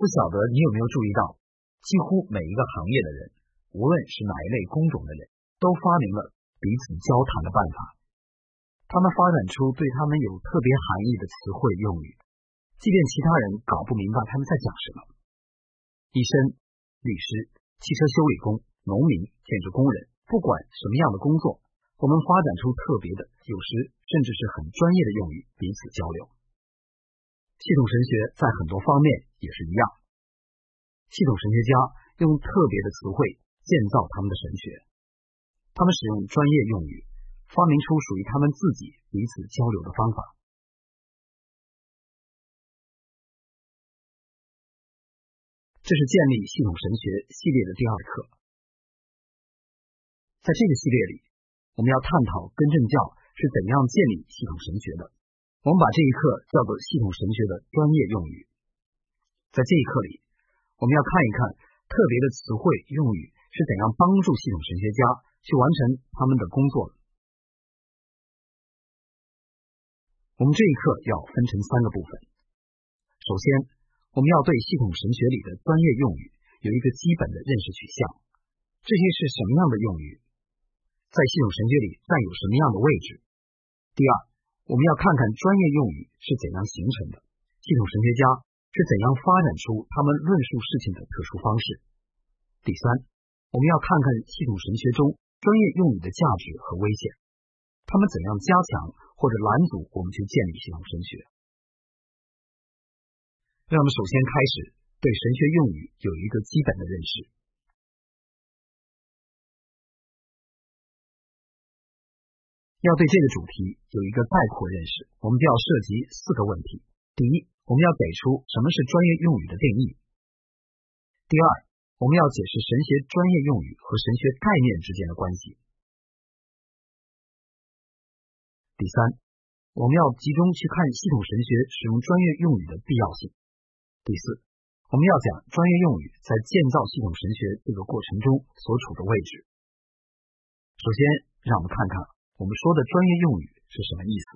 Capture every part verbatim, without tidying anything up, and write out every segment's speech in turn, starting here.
不晓得你有没有注意到，几乎每一个行业的人，无论是哪一类工种的人，都发明了彼此交谈的办法。他们发展出对他们有特别含义的词汇用语，即便其他人搞不明白他们在讲什么。医生、律师、汽车修理工、农民、建筑工人，不管什么样的工作，我们发展出特别的，有时甚至是很专业的用语彼此交流。系统神学在很多方面也是一样，系统神学家用特别的词汇建造他们的神学，他们使用专业用语，发明出属于他们自己彼此交流的方法。这是建立系统神学系列的第二课。在这个系列里，我们要探讨根正教是怎样建立系统神学的。我们把这一课叫做系统神学的专业用语。在这一课里，我们要看一看特别的词汇用语是怎样帮助系统神学家去完成他们的工作的。我们这一课要分成三个部分。首先，我们要对系统神学里的专业用语有一个基本的认识取向，这些是什么样的用语，在系统神学里占有什么样的位置。第二，我们要看看专业用语是怎样形成的，系统神学家是怎样发展出他们论述事情的特殊方式。第三，我们要看看系统神学中专业用语的价值和危险，他们怎样加强或者拦阻我们去建立系统神学。让我们首先开始对神学用语有一个基本的认识。要对这个主题有一个概括认识，我们就要涉及四个问题。第一，我们要给出什么是专业用语的定义。第二，我们要解释神学专业用语和神学概念之间的关系。第三，我们要集中去看系统神学使用专业用语的必要性。第四，我们要讲专业用语在建造系统神学这个过程中所处的位置。首先，让我们看看我们说的专业用语是什么意思。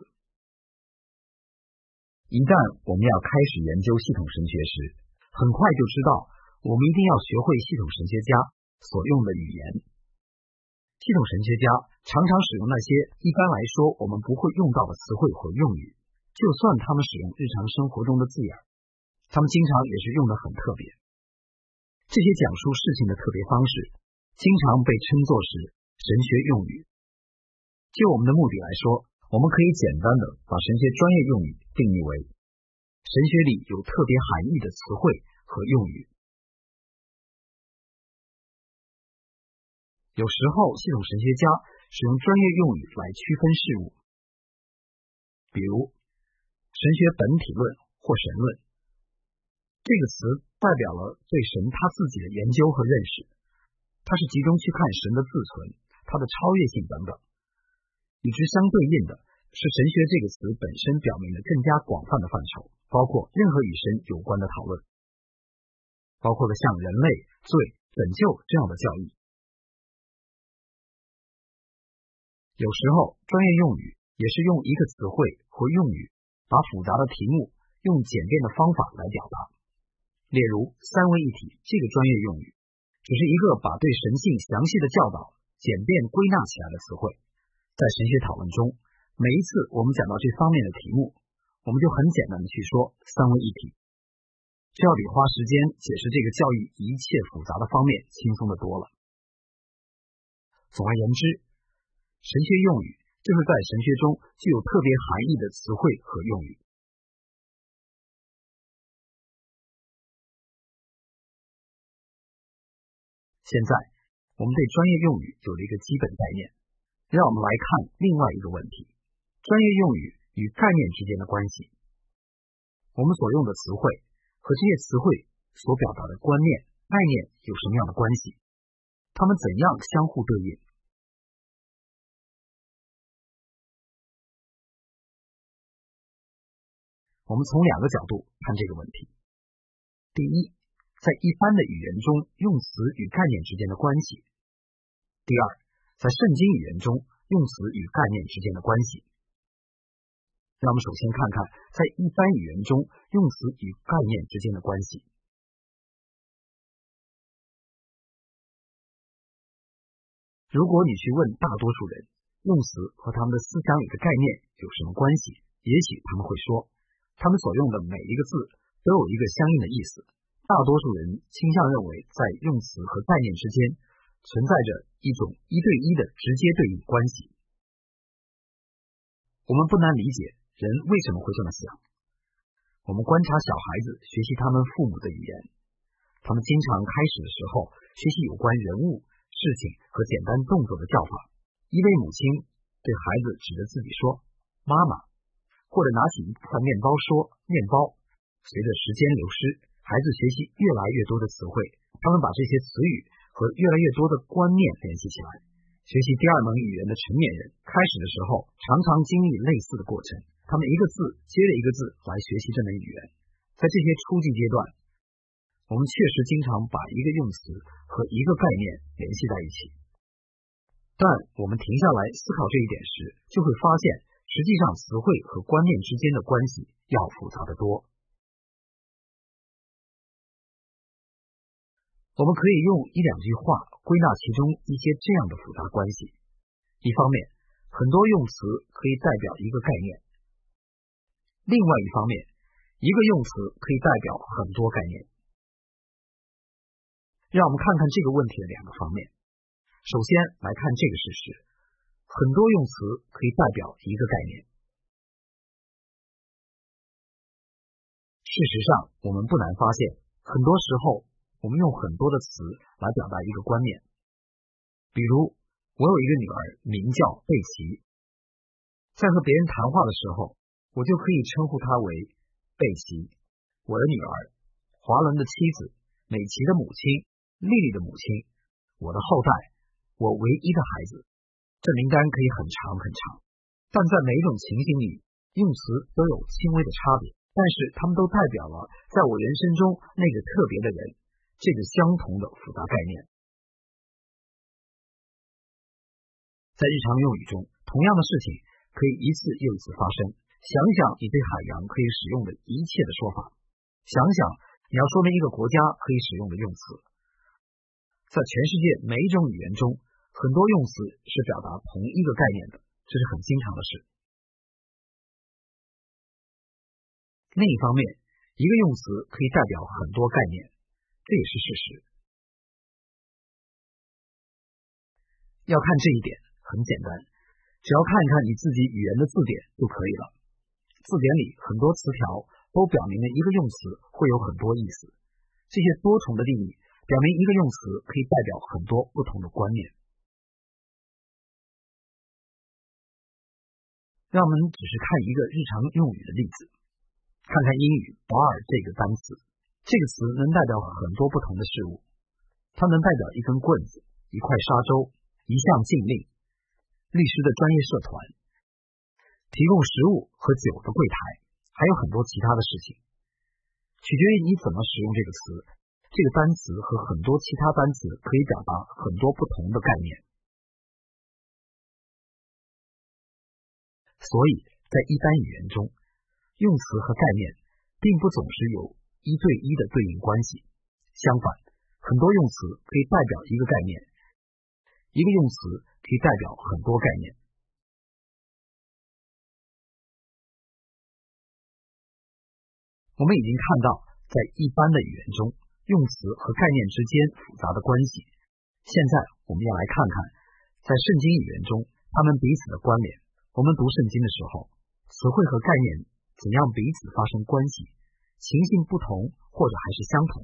一旦我们要开始研究系统神学时，很快就知道我们一定要学会系统神学家所用的语言。系统神学家常常使用那些一般来说我们不会用到的词汇和用语，就算他们使用日常生活中的字眼，他们经常也是用得很特别。这些讲述事情的特别方式经常被称作是神学用语。就我们的目的来说，我们可以简单的把神学专业用语定义为神学里有特别含义的词汇和用语。有时候系统神学家使用专业用语来区分事物，比如神学本体论或神论，这个词代表了对神他自己的研究和认识，它是集中去看神的自存，它的超越性等等。与之相对应的是神学这个词本身表明了更加广泛的范畴，包括任何与神有关的讨论，包括了像人类、罪、拯救这样的教义。有时候专业用语也是用一个词汇或用语把复杂的题目用简便的方法来表达。例如三位一体这个专业用语只是一个把对神性详细的教导简便归纳起来的词汇。在神学讨论中，每一次我们讲到这方面的题目，我们就很简单的去说三位一体，这要比花时间解释这个教义一切复杂的方面轻松的多了。总而言之，神学用语就是在神学中具有特别含义的词汇和用语。现在我们对专业用语有了一个基本概念，让我们来看另外一个问题，专业用语与概念之间的关系。我们所用的词汇和这些词汇所表达的观念、概念有什么样的关系？它们怎样相互对应？我们从两个角度看这个问题。第一，在一般的语言中用词与概念之间的关系。第二，在圣经语言中用词与概念之间的关系。让我们首先看看在一般语言中用词与概念之间的关系。 如果你去问大多数人，用词和他们的思想里的概念有什么关系，也许他们会说，他们所用的每一个字都有一个相应的意思。大多数人倾向认为，在用词和概念之间存在着一种一对一的直接对应关系。我们不难理解人为什么会这么想。我们观察小孩子学习他们父母的语言，他们经常开始的时候学习有关人物、事情和简单动作的叫法。一位母亲对孩子指着自己说妈妈，或者拿起一块面包说面包。随着时间流失，孩子学习越来越多的词汇，他们把这些词语和越来越多的观念联系起来。学习第二门语言的成年人开始的时候常常经历类似的过程，他们一个字接着一个字来学习这门语言。在这些初级阶段，我们确实经常把一个用词和一个概念联系在一起，但我们停下来思考这一点时，就会发现实际上词汇和观念之间的关系要复杂得多。我们可以用一两句话归纳其中一些这样的复杂关系。一方面，很多用词可以代表一个概念；另外一方面，一个用词可以代表很多概念。让我们看看这个问题的两个方面。首先来看这个事实，很多用词可以代表一个概念。事实上，我们不难发现，很多时候我们用很多的词来表达一个观念。比如，我有一个女儿名叫贝奇，在和别人谈话的时候，我就可以称呼她为贝奇。我的女儿，华伦的妻子，美琪的母亲，丽丽的母亲，我的后代，我唯一的孩子。这名单可以很长很长，但在每一种情形里，用词都有轻微的差别，但是它们都代表了在我人生中那个特别的人，这个相同的复杂概念。在日常用语中，同样的事情可以一次又一次发生。想想你对海洋可以使用的一切的说法，想想你要说明一个国家可以使用的用词。在全世界每一种语言中，很多用词是表达同一个概念的，这是很经常的事。另一方面，一个用词可以代表很多概念，这也是事实。要看这一点很简单，只要看一看你自己语言的字典就可以了。字典里很多词条都表明了一个用词会有很多意思，这些多重的定义表明一个用词可以代表很多不同的观念。让我们只是看一个日常用语的例子，看看英语 bar 这个单词。这个词能代表很多不同的事物，它能代表一根棍子、一块沙洲、一项禁令、律师的专业社团、提供食物和酒的柜台，还有很多其他的事情。取决于你怎么使用这个词，这个单词和很多其他单词可以表达很多不同的概念。所以在一般语言中，用词和概念并不总是有一对一的对应关系，相反，很多用词可以代表一个概念，一个用词可以代表很多概念。我们已经看到，在一般的语言中，用词和概念之间复杂的关系。现在我们要来看看，在圣经语言中，它们彼此的关联。我们读圣经的时候，词汇和概念怎样彼此发生关系，情形不同或者还是相同。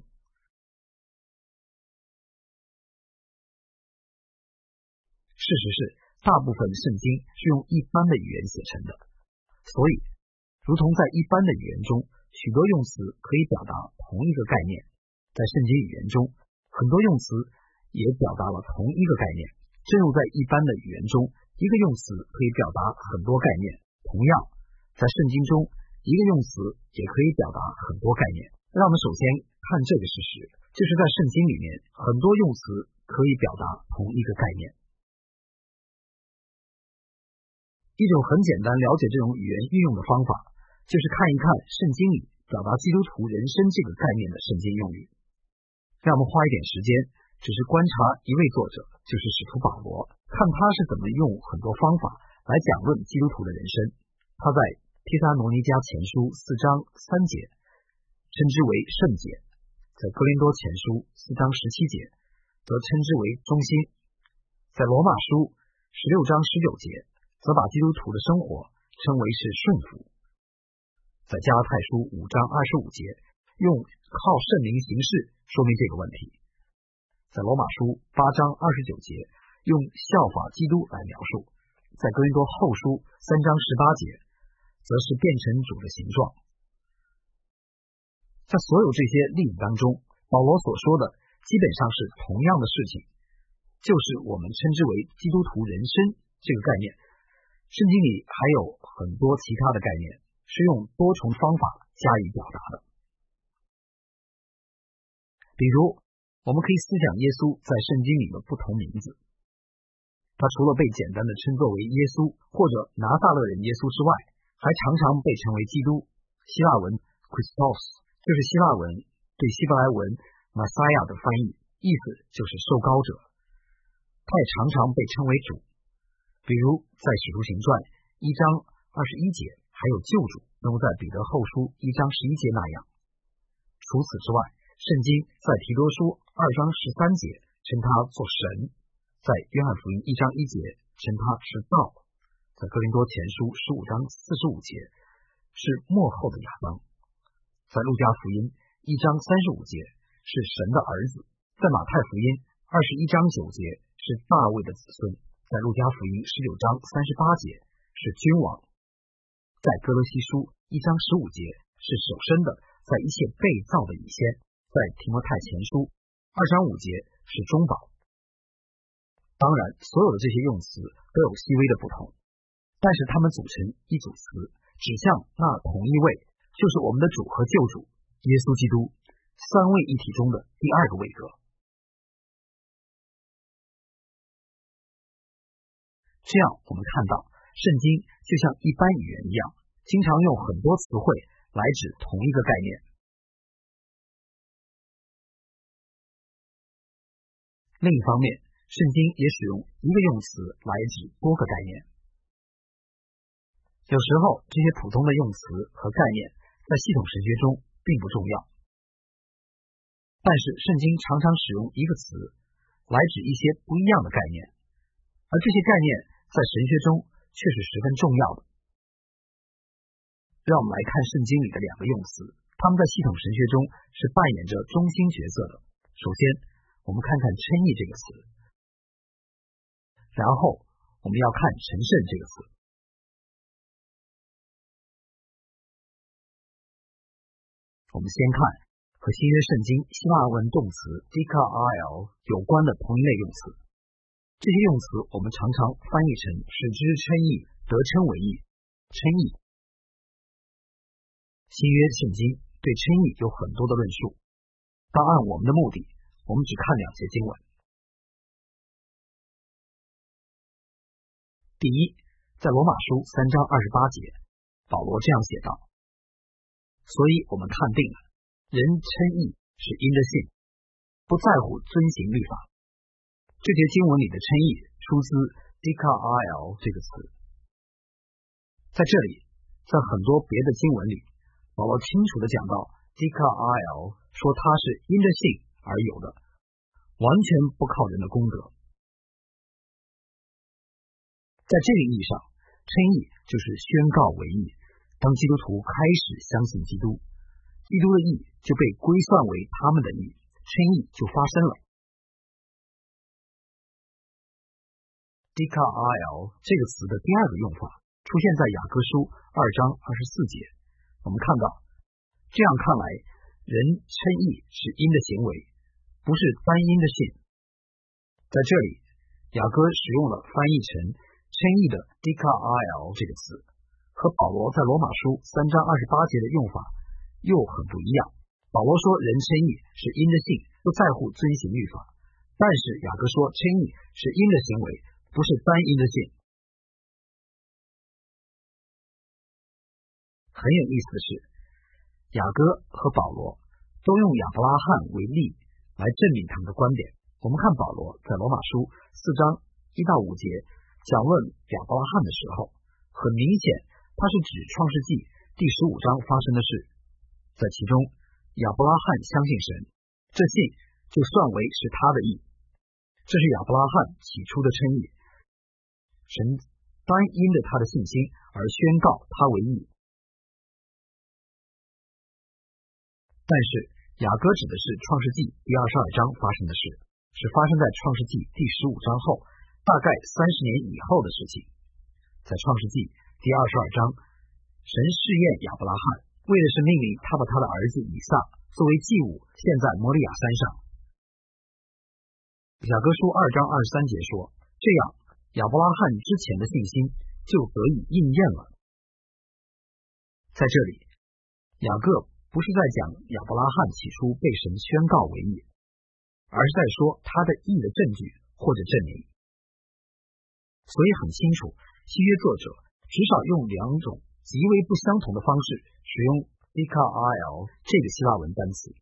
事实是，大部分圣经是用一般的语言写成的，所以，如同在一般的语言中，许多用词可以表达同一个概念，在圣经语言中，很多用词也表达了同一个概念。正如在一般的语言中，一个用词可以表达很多概念，同样，在圣经中，一个用词也可以表达很多概念。让我们首先看这个事实，就是在圣经里面，很多用词可以表达同一个概念。一种很简单了解这种语言运用的方法，就是看一看圣经里表达基督徒人生这个概念的圣经用语。让我们花一点时间，只是观察一位作者，就是使徒保罗， 看他是怎么用很多方法来讲论基督徒的人生。他在帖撒罗尼迦前书四章三节称之为圣洁，在哥林多前书四章十七节则称之为忠心，在罗马书十六章十九节则把基督徒的生活称为是顺服，在加拉太书五章二十五节用靠圣灵行事说明这个问题，在罗马书八章二十九节用效法基督来描述，在哥林多后书三章十八节则是变成主的形状。在所有这些例子当中，保罗所说的基本上是同样的事情，就是我们称之为基督徒人生这个概念。圣经里还有很多其他的概念，是用多重方法加以表达的。比如，我们可以思想耶稣在圣经里的不同名字。他除了被简单的称作为耶稣或者拿撒勒人耶稣之外，还常常被称为基督。希腊文 Christos 就是希腊文对希伯来文 Messiah 的翻译，意思就是受膏者。他也常常被称为主，比如在使徒行传一章二十一节还有救主，如在彼得后书一章十一节那样。除此之外，圣经在提多书二章十三节称他做神，在约翰福音一章一节称他是道，在哥林多前书十五章四十五节是末后的亚当，在路加福音一章三十五节是神的儿子，在马太福音二十一章九节是大卫的子孙，在路加福音十九章三十八节是君王，在哥罗西书一章十五节是首生的，在一切被造的以先，在提摩太前书二章五节是中保。当然，所有的这些用词都有细微的不同，但是它们组成一组词，指向那同一位，就是我们的主和救主耶稣基督，三位一体中的第二个位格。这样我们看到圣经就像一般语言一样，经常用很多词汇来指同一个概念。另一方面，圣经也使用一个用词来指多个概念。有时候这些普通的用词和概念在系统神学中并不重要，但是圣经常常使用一个词来指一些不一样的概念，而这些概念在神学中却是十分重要的。让我们来看圣经里的两个用词，它们在系统神学中是扮演着中心角色的。首先，我们看看称义这个词，然后我们要看神圣这个词。我们先看和新约圣经希腊文动词 dikao 有关的同一类用词。这些用词我们常常翻译成使之称义、得称为义、称义。新约圣经对称义有很多的论述，但按我们的目的，我们只看两节经文。第一，在罗马书三章二十八节，保罗这样写道：所以我们看定了，人称义是因着信，不在乎遵行律法。这节经文里的称义出自 dikao 这个词。在这里，在很多别的经文里，保罗清楚地讲到 dikao 说他是因着信而有的，完全不靠人的功德。在这个意义上，称义就是宣告为义。当基督徒开始相信基督，基督的义就被归算为他们的义，称义就发生了。dikao 这个词的第二个用法出现在雅各书二章二十四节。我们看到，这样看来，人称义是因的行为，不是单因的信。在这里，雅各使用了翻译成称义的 dikao 这个词，和保罗在罗马书三章二十八节的用法又很不一样。保罗说人称义是因着信，不在乎遵行律法，但是雅各说称义是因着行为，不是单因着信。很有意思的是，雅各和保罗都用亚伯拉罕为例来证明他们的观点。我们看保罗在罗马书四章一到五节讲论亚伯拉罕的时候，很明显它是指创世纪第十五章发生的事。在其中，亚伯拉罕相信神，这信就算为是他的义，这是亚伯拉罕起初的称义。神单因着他的信心而宣告他为义。但是雅各指的是创世纪第二十二章发生的事，是发生在创世纪第十五章后大概三十年以后的事情。在创世纪第二十二章，神试验亚伯拉罕，为的是命令他把他的儿子以撒作为祭物献在摩利亚山上。雅各书二章二十三节说，这样亚伯拉罕之前的信心就得以应验了。在这里，雅各不是在讲亚伯拉罕起初被神宣告为义，而是在说他的义的证据或者证明。所以很清楚，新约作者至少用两种极为不相同的方式使用 ikal 这个希腊文单词。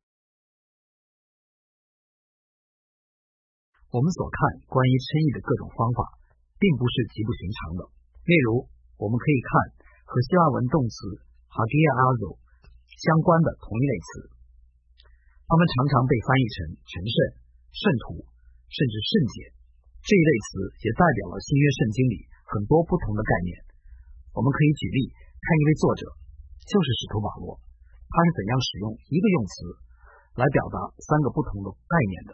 我们所看关于称义的各种方法并不是极不寻常的。例如，我们可以看和希腊文动词 hagiazo 相关的同一类词，它们常常被翻译成成圣、圣徒，甚至圣洁。这一类词也代表了新约圣经里很多不同的概念。我们可以举例看一位作者，就是使徒保罗，他是怎样使用一个用词来表达三个不同的概念的。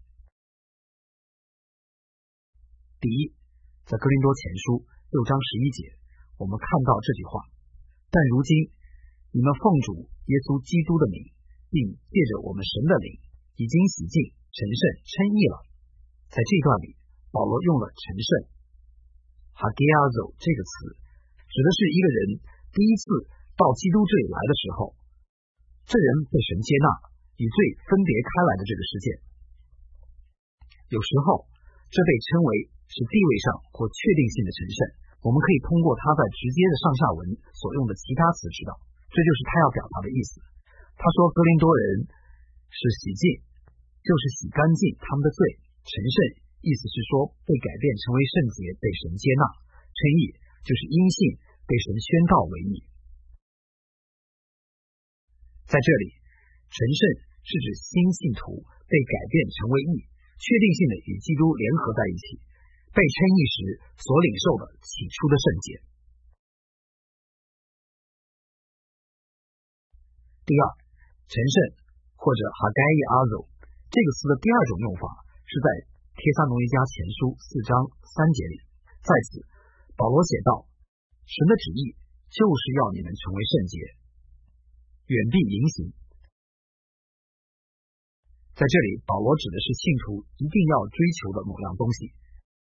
第一，在哥林多前书六章十一节，我们看到这句话，但如今你们奉主耶稣基督的名，并借着我们神的灵，已经洗净、成圣、称义了。在这段里，保罗用了成圣 hagiazo 这个词，指的是一个人第一次到基督这里来的时候，这人被神接纳，与罪分别开来的这个事件。有时候这被称为是地位上或确定性的成圣，我们可以通过他在直接的上下文所用的其他词知道，这就是他要表达的意思。他说哥林多人是洗净，就是洗干净他们的罪，成圣意思是说被改变成为圣洁，被神接纳，称义就是因信被神宣告为义。在这里，成圣是指新信徒被改变成为义，确定性的与基督联合在一起，被称义时所领受的起初的圣洁。第二，成圣或者 hagiazo 这个词的第二种用法是在帖撒罗尼迦前书四章三节里。在此，保罗写道，神的旨意就是要你们成为圣洁，远避淫行。在这里，保罗指的是信徒一定要追求的某样东西。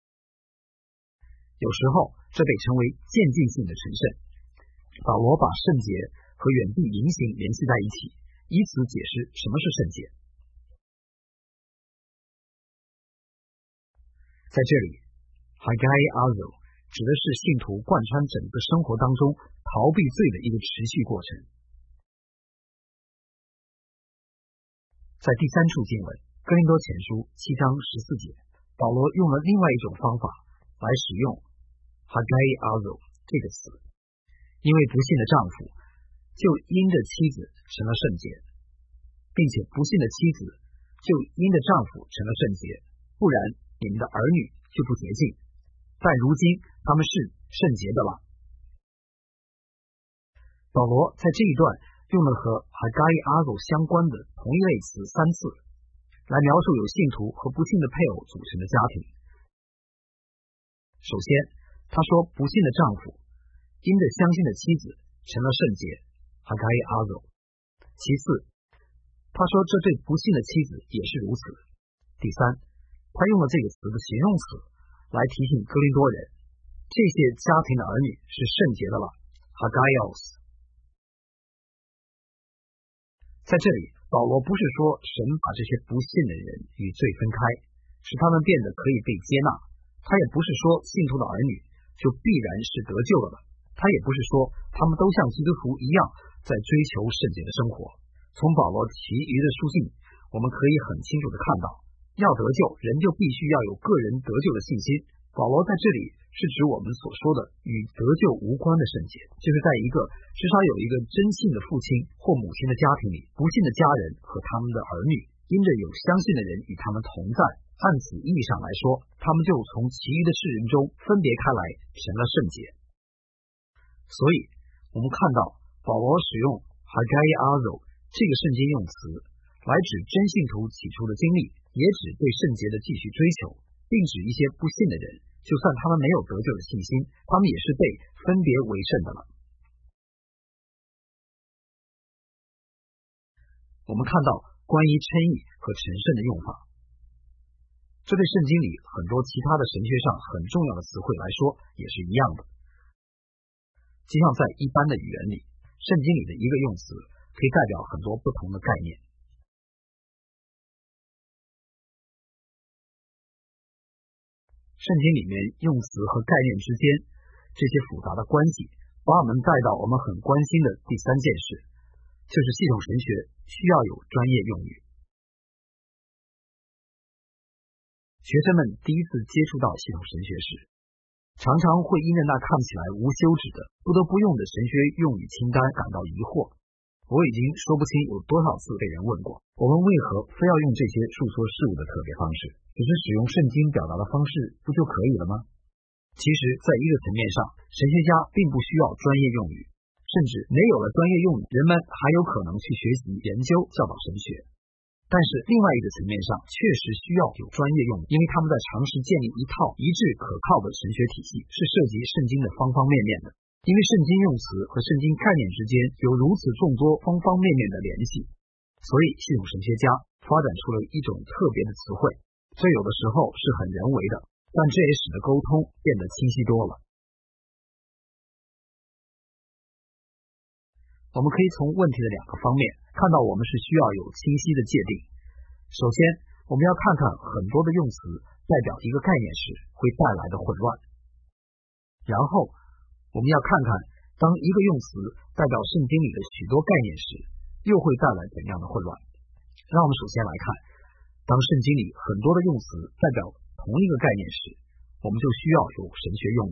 有时候这被称为渐进性的成圣。保罗把圣洁和远避淫行联系在一起，以此解释什么是圣洁。在这里 hagiazo 指的是信徒贯穿整个生活当中逃避罪的一个持续过程。在第三处经文哥林多前书七章十四节，保罗用了另外一种方法来使用 hagiazo 这个词，因为不信的丈夫就因着妻子成了圣洁，并且不信的妻子就因着丈夫成了圣洁，不然你们的儿女就不洁净，但如今他们是圣洁的了。保罗在这一段用了和 hagiazo 相关的同一类词三次，来描述有信徒和不信的配偶组成的家庭。首先，他说不信的丈夫因着相信的妻子成了圣洁 hagiazo。其次，他说这对不信的妻子也是如此。第三，他用了这个词的形容词来提醒哥林多人，这些家庭的儿女是圣洁的了 hagios。 在这里，保罗不是说神把这些不信的人与罪分开，使他们变得可以被接纳，他也不是说信徒的儿女就必然是得救了的，他也不是说他们都像基督徒一样在追求圣洁的生活。从保罗其余的书信，我们可以很清楚地看到，要得救，人就必须要有个人得救的信心，不保罗在这里是指我们所说的与得救无关的圣洁，就是在一个至少有一个真信的父亲或母亲的家庭里，不信的家人和他们的儿女，因着有相信的人与他们同在，按此意义上来说，他们就从其余的世人中分别开来，成了圣洁。所以我们看到保罗使用 hagaiazo 这个圣经用词来指真信徒起初的经历，也指对圣洁的继续追求，并指一些不信的人，就算他们没有得救的信心，他们也是被分别为圣的了。我们看到关于称义和成圣的用法，这对圣经里很多其他的神学上很重要的词汇来说也是一样的。就像在一般的语言里，圣经里的一个用词可以代表很多不同的概念。圣经里面用词和概念之间这些复杂的关系，把我们带到我们很关心的第三件事，就是系统神学需要有专业用语。学生们第一次接触到系统神学时，常常会因为那看起来无休止的不得不用的神学用语清单感到疑惑。我已经说不清有多少次被人问过，我们为何非要用这些述说事物的特别方式，只是使用圣经表达的方式不就可以了吗？其实在一个层面上，神学家并不需要专业用语，甚至没有了专业用语，人们还有可能去学习研究教导神学。但是另外一个层面上，确实需要有专业用语，因为他们在尝试建立一套一致可靠的神学体系，是涉及圣经的方方面面的。因为圣经用词和圣经概念之间有如此众多方方面面的联系，所以系统神学家发展出了一种特别的词汇，这有的时候是很人为的，但这也使得沟通变得清晰多了。我们可以从问题的两个方面看到我们是需要有清晰的界定。首先，我们要看看很多的用词代表一个概念时会带来的混乱，然后我们要看看当一个用词代表圣经里的许多概念时，又会带来怎样的混乱。让我们首先来看，当圣经里很多的用词代表同一个概念时，我们就需要有神学用语。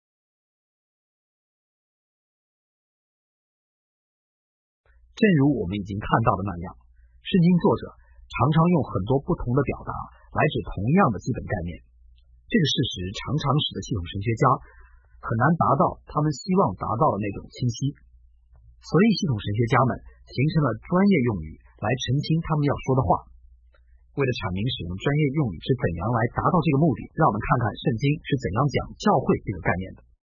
正如我们已经看到的那样，圣经作者常常用很多不同的表达来指同样的基本概念，这个事实常常使得系统神学家很难达到他们希望达到的那种清晰，所以系统神学家们形成了专业用语来澄清他们要说的话。为了阐明使用专业用语是怎样来达到这个目的，让我们看看圣经是怎样讲教会这个概念的。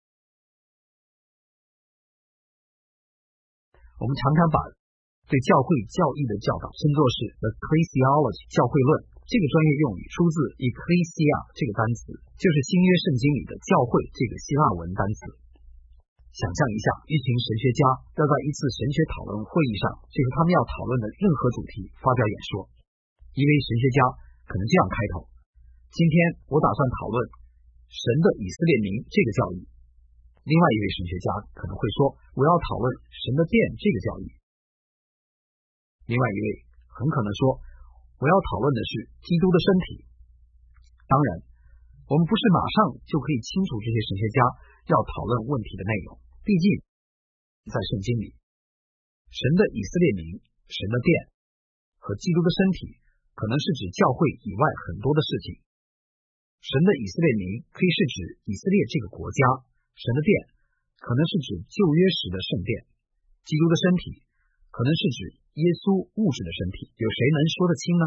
我们常常把对教会教义的教导称作是 the ecclesiology 教会论，这个专业用语出自 ecclesia 这个单词，就是新约圣经里的教会这个希腊文单词。想象一下，一群神学家要在一次神学讨论会议上，就是他们要讨论的任何主题发表演说。一位神学家可能这样开头：今天我打算讨论神的以色列民这个教义。另外一位神学家可能会说，我要讨论神的殿这个教义。另外一位很可能说，我要讨论的是基督的身体。当然，我们不是马上就可以清楚这些神学家要讨论问题的内容，毕竟在圣经里，神的以色列民、神的殿和基督的身体可能是指教会以外很多的事情。神的以色列民可以是指以色列这个国家，神的殿可能是指旧约时的圣殿，基督的身体可能是指耶稣物质的身体。有谁能说得清呢？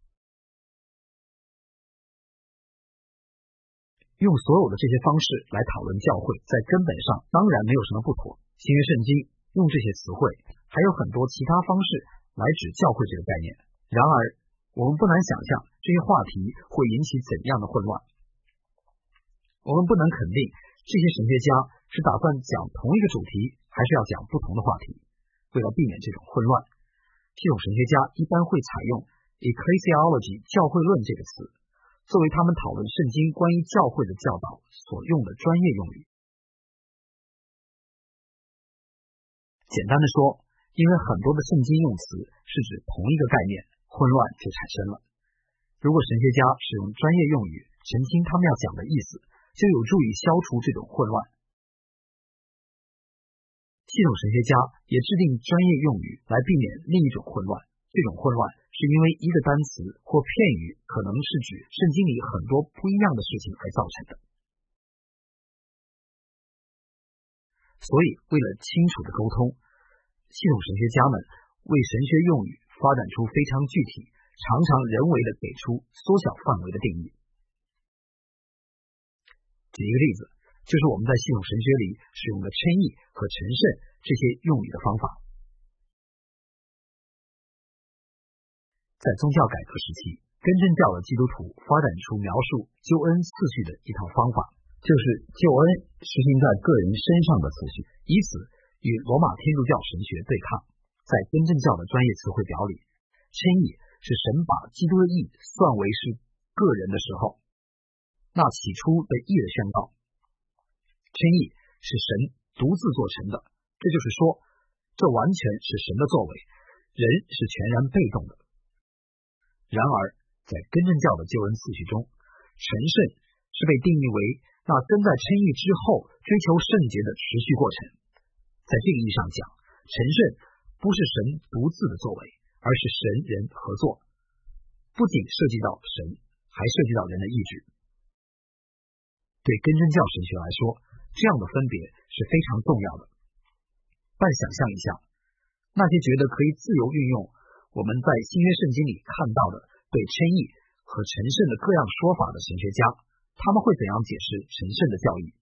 用所有的这些方式来讨论教会，在根本上当然没有什么不妥。新约圣经用这些词汇，还有很多其他方式来指教会这个概念。然而，我们不难想象这些话题会引起怎样的混乱。我们不能肯定这些神学家是打算讲同一个主题，还是要讲不同的话题。为了避免这种混乱，系统神学家一般会采用 ecclesiology 教会论这个词，作为他们讨论圣经关于教会的教导所用的专业用语。简单的说，因为很多的圣经用词是指同一个概念，混乱就产生了。如果神学家使用专业用语澄清他们要讲的意思， 就有助于消除这种混乱。系统神学家也制定专业用语来避免另一种混乱，这种混乱是因为一个单词或片语可能是指圣经里很多不一样的事情而造成的。所以为了清楚的沟通，系统神学家们为神学用语发展出非常具体，常常人为的给出缩小范围的定义。举一个例子，就是我们在系统神学里使用的称义和成圣这些用语的方法。在宗教改革时期，根正教的基督徒发展出描述救恩次序的一套方法，就是救恩实行在个人身上的次序，以此与罗马天主教神学对抗。在根正教的专业词汇表里，称义是神把基督的义算为是个人的时候，那起初的义的宣告。称义是神独自做成的，这就是说，这完全是神的作为，人是全然被动的。然而，在根正教的救恩次序中，成圣是被定义为那跟在称义之后追求圣洁的持续过程。在这个意义上讲，成圣不是神独自的作为，而是神人合作，不仅涉及到神，还涉及到人的意志。对根正教神学来说，这样的分别是非常重要的。但想象一下，那些觉得可以自由运用我们在新约圣经里看到的对称义和成圣的各样说法的神学家，他们会怎样解释神圣的教义？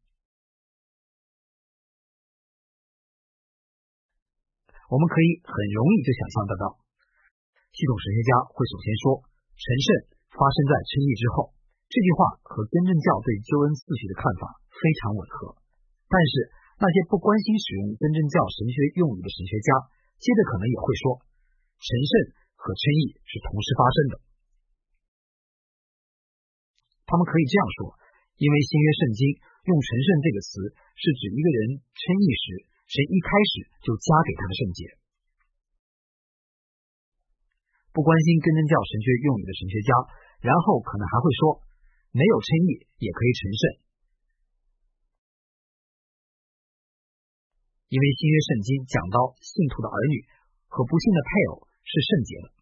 我们可以很容易就想象得到，系统神学家会首先说，成圣发生在称义之后，这句话和根正教对救恩次序的看法非常吻合。但是那些不关心使用根正教神学用语的神学家，接着可能也会说，成圣和称义是同时发生的。他们可以这样说，因为新约圣经用成圣这个词是指一个人称义时，神一开始就加给他的圣洁。不关心根正教神学用语的神学家，然后可能还会说，没有称义也可以成圣，因为新约圣经讲到信徒的儿女和不信的配偶是圣洁的。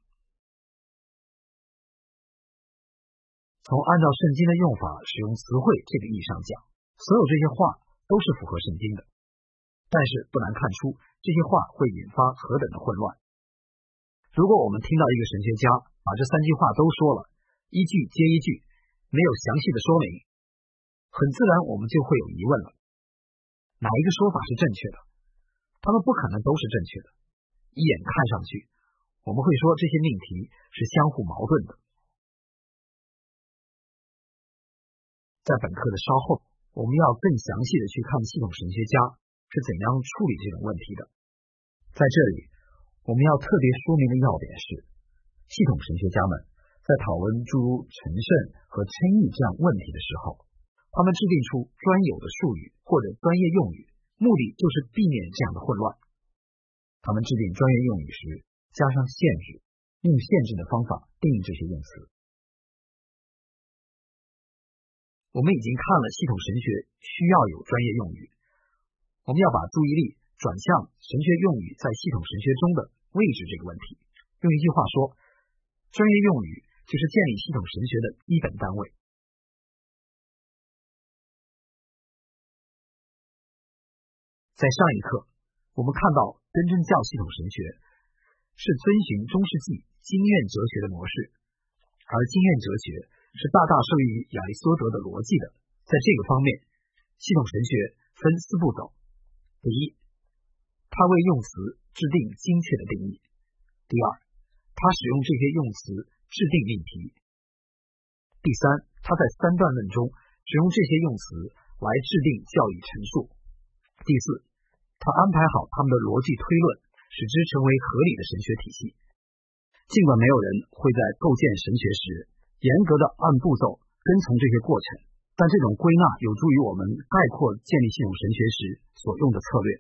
从按照圣经的用法使用词汇这个意义上讲，所有这些话都是符合圣经的，但是不难看出这些话会引发何等的混乱。如果我们听到一个神学家把这三句话都说了，一句接一句，没有详细的说明，很自然我们就会有疑问了，哪一个说法是正确的？他们不可能都是正确的。一眼看上去，我们会说这些命题是相互矛盾的。在本课的稍后，我们要更详细的去看系统神学家是怎样处理这种问题的。在这里，我们要特别说明的要点是，系统神学家们在讨论诸如成圣和称义这样问题的时候，他们制定出专有的术语或者专业用语，目的就是避免这样的混乱。他们制定专业用语时，加上限制，用限制的方法定义这些用词。我们已经看了系统神学需要有专业用语，我们要把注意力转向神学用语在系统神学中的位置这个问题。用一句话说，专业用语就是建立系统神学的基本单位。在上一课，我们看到根正教系统神学是遵循中世纪经验哲学的模式，而经验哲学是大大受益于亚里士多德的逻辑的。在这个方面，系统神学分四步走。第一，他为用词制定精确的定义。第二，他使用这些用词制定命题。第三，他在三段论中使用这些用词来制定教义陈述。第四，他安排好他们的逻辑推论，使之成为合理的神学体系。尽管没有人会在构建神学时严格的按步骤跟从这些过程，但这种归纳有助于我们概括建立系统神学时所用的策略。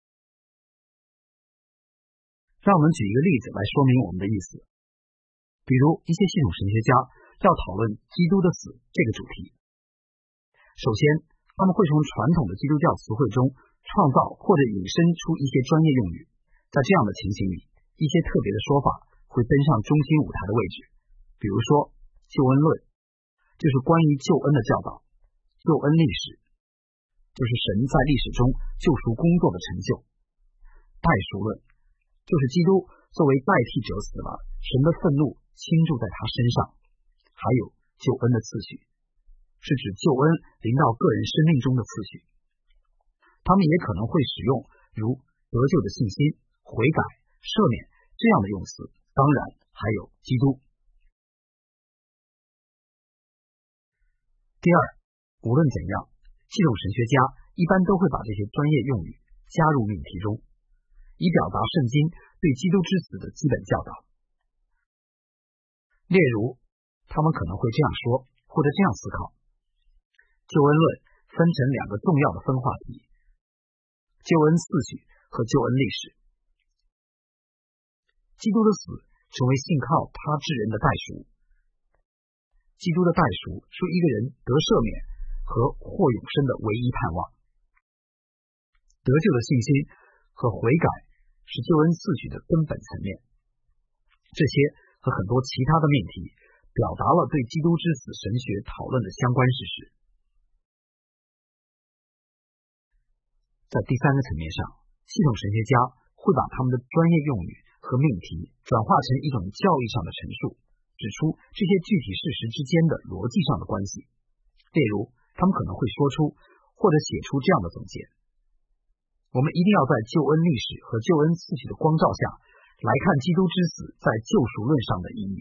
让我们举一个例子来说明我们的意思。比如一些系统神学家要讨论基督的死这个主题， 首先，他们会从传统的基督教词汇中创造或者引申出一些专业用语，在这样的情形里，一些特别的说法会登上中心舞台的位置。比如说，救恩论就是关于救恩的教导，救恩历史就是神在历史中救赎工作的成就，代赎论就是基督作为代替者死了，神的愤怒倾注在他身上。还有救恩的次序，是指救恩临到个人生命中的次序。他们也可能会使用如得救的信心、悔改、赦免这样的用词，当然还有基督。第二，无论怎样，系统神学家一般都会把这些专业用语加入命题中，以表达圣经对基督之死的基本教导。例如，他们可能会这样说，或者这样思考：救恩论分成两个重要的分化题，救恩次序和救恩历史。基督的死成为信靠他之人的代赎，基督的代赎是一个人得赦免和获永生的唯一盼望。得救的信心和悔改是救恩次序的根本层面。这些和很多其他的命题表达了对基督之死神学讨论的相关事实。在第三个层面上，系统神学家会把他们的专业用语和命题转化成一种教义上的陈述，指出这些具体事实之间的逻辑上的关系。例如，他们可能会说出或者写出这样的总结：我们一定要在救恩历史和救恩次序的光照下来看基督之死在救赎论上的意义。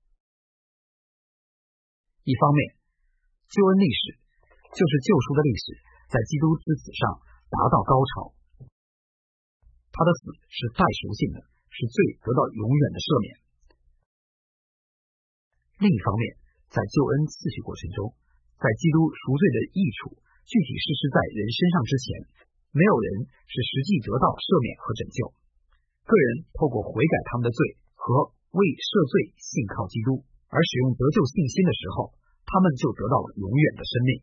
一方面，救恩历史就是救赎的历史在基督之死上达到高潮，他的死是代赎性的，使罪得到永远的赦免。另一方面，在救恩次序过程中，在基督赎罪的益处具体实施在人身上之前，没有人是实际得到赦免和拯救。个人透过悔改他们的罪和为赦罪信靠基督而使用得救信心的时候，他们就得到了永远的生命。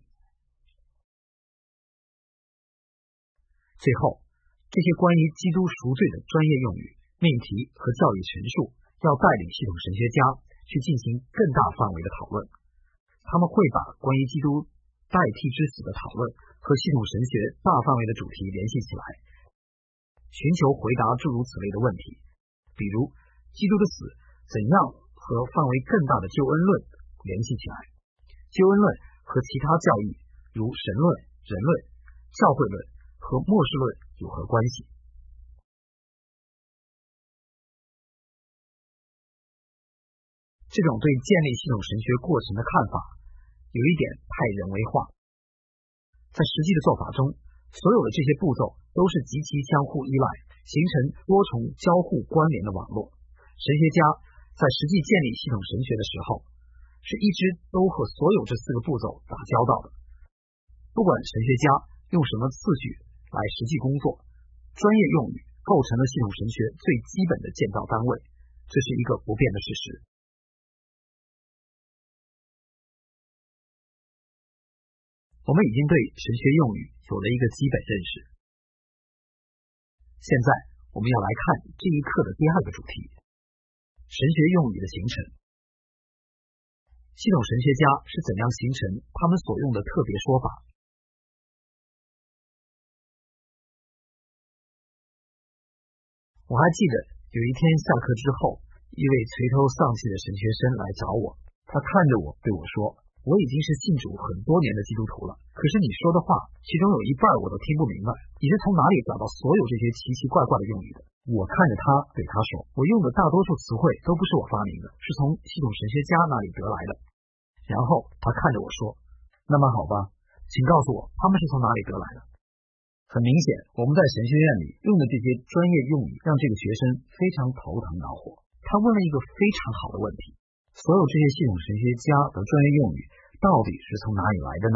最后，这些关于基督赎罪的专业用语、命题和教育陈述要带领系统神学家去进行更大范围的讨论。他们会把关于基督代替之死的讨论和系统神学大范围的主题联系起来，寻求回答诸如此类的问题，比如基督的死怎样和范围更大的救恩论联系起来，救恩论和其他教义如神论、人论、教会论和末世论有何关系。这种对建立系统神学过程的看法有一点太人为化，在实际的做法中，所有的这些步骤都是极其相互依赖，形成多重交互关联的网络。神学家在实际建立系统神学的时候，是一直都和所有这四个步骤打交道的。不管神学家用什么次序来实际工作，专业用语构成了系统神学最基本的建造单位，这是一个不变的事实。我们已经对神学用语有了一个基本认识。现在我们要来看这一课的第二个主题：神学用语的形成。系统神学家是怎样形成他们所用的特别说法？我还记得有一天下课之后，一位垂头丧气的神学生来找我，他看着我对我说：我已经是信主很多年的基督徒了，可是你说的话其中有一半我都听不明白，你是从哪里找到所有这些奇奇怪怪的用语的？我看着他对他说，我用的大多数词汇都不是我发明的，是从系统神学家那里得来的。然后他看着我说，那么好吧，请告诉我他们是从哪里得来的。很明显，我们在神学院里用的这些专业用语让这个学生非常头疼恼火。他问了一个非常好的问题：所有这些系统神学家的专业用语到底是从哪里来的呢？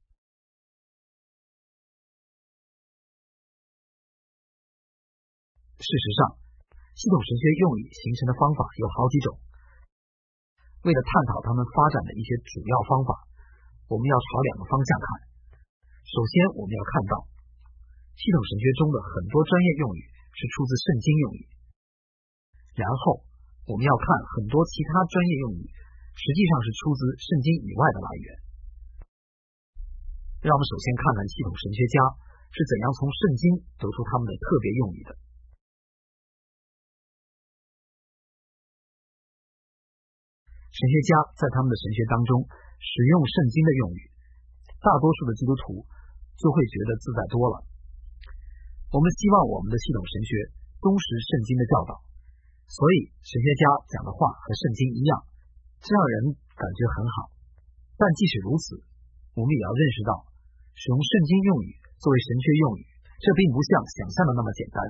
事实上，系统神学用语形成的方法有好几种。为了探讨它们发展的一些主要方法，我们要朝两个方向看。 首先，我们要看到系统神学中的很多专业用语是出自圣经用语，然后我们要看很多其他专业用语实际上是出自圣经以外的来源。让我们首先看看系统神学家是怎样从圣经得出他们的特别用语的。神学家在他们的神学当中使用圣经的用语，大多数的基督徒就会觉得自在多了。我们希望我们的系统神学忠实圣经的教导，所以神学家讲的话和圣经一样，这让人感觉很好。但即使如此，我们也要认识到，使用圣经用语作为神学用语，这并不像想象的那么简单。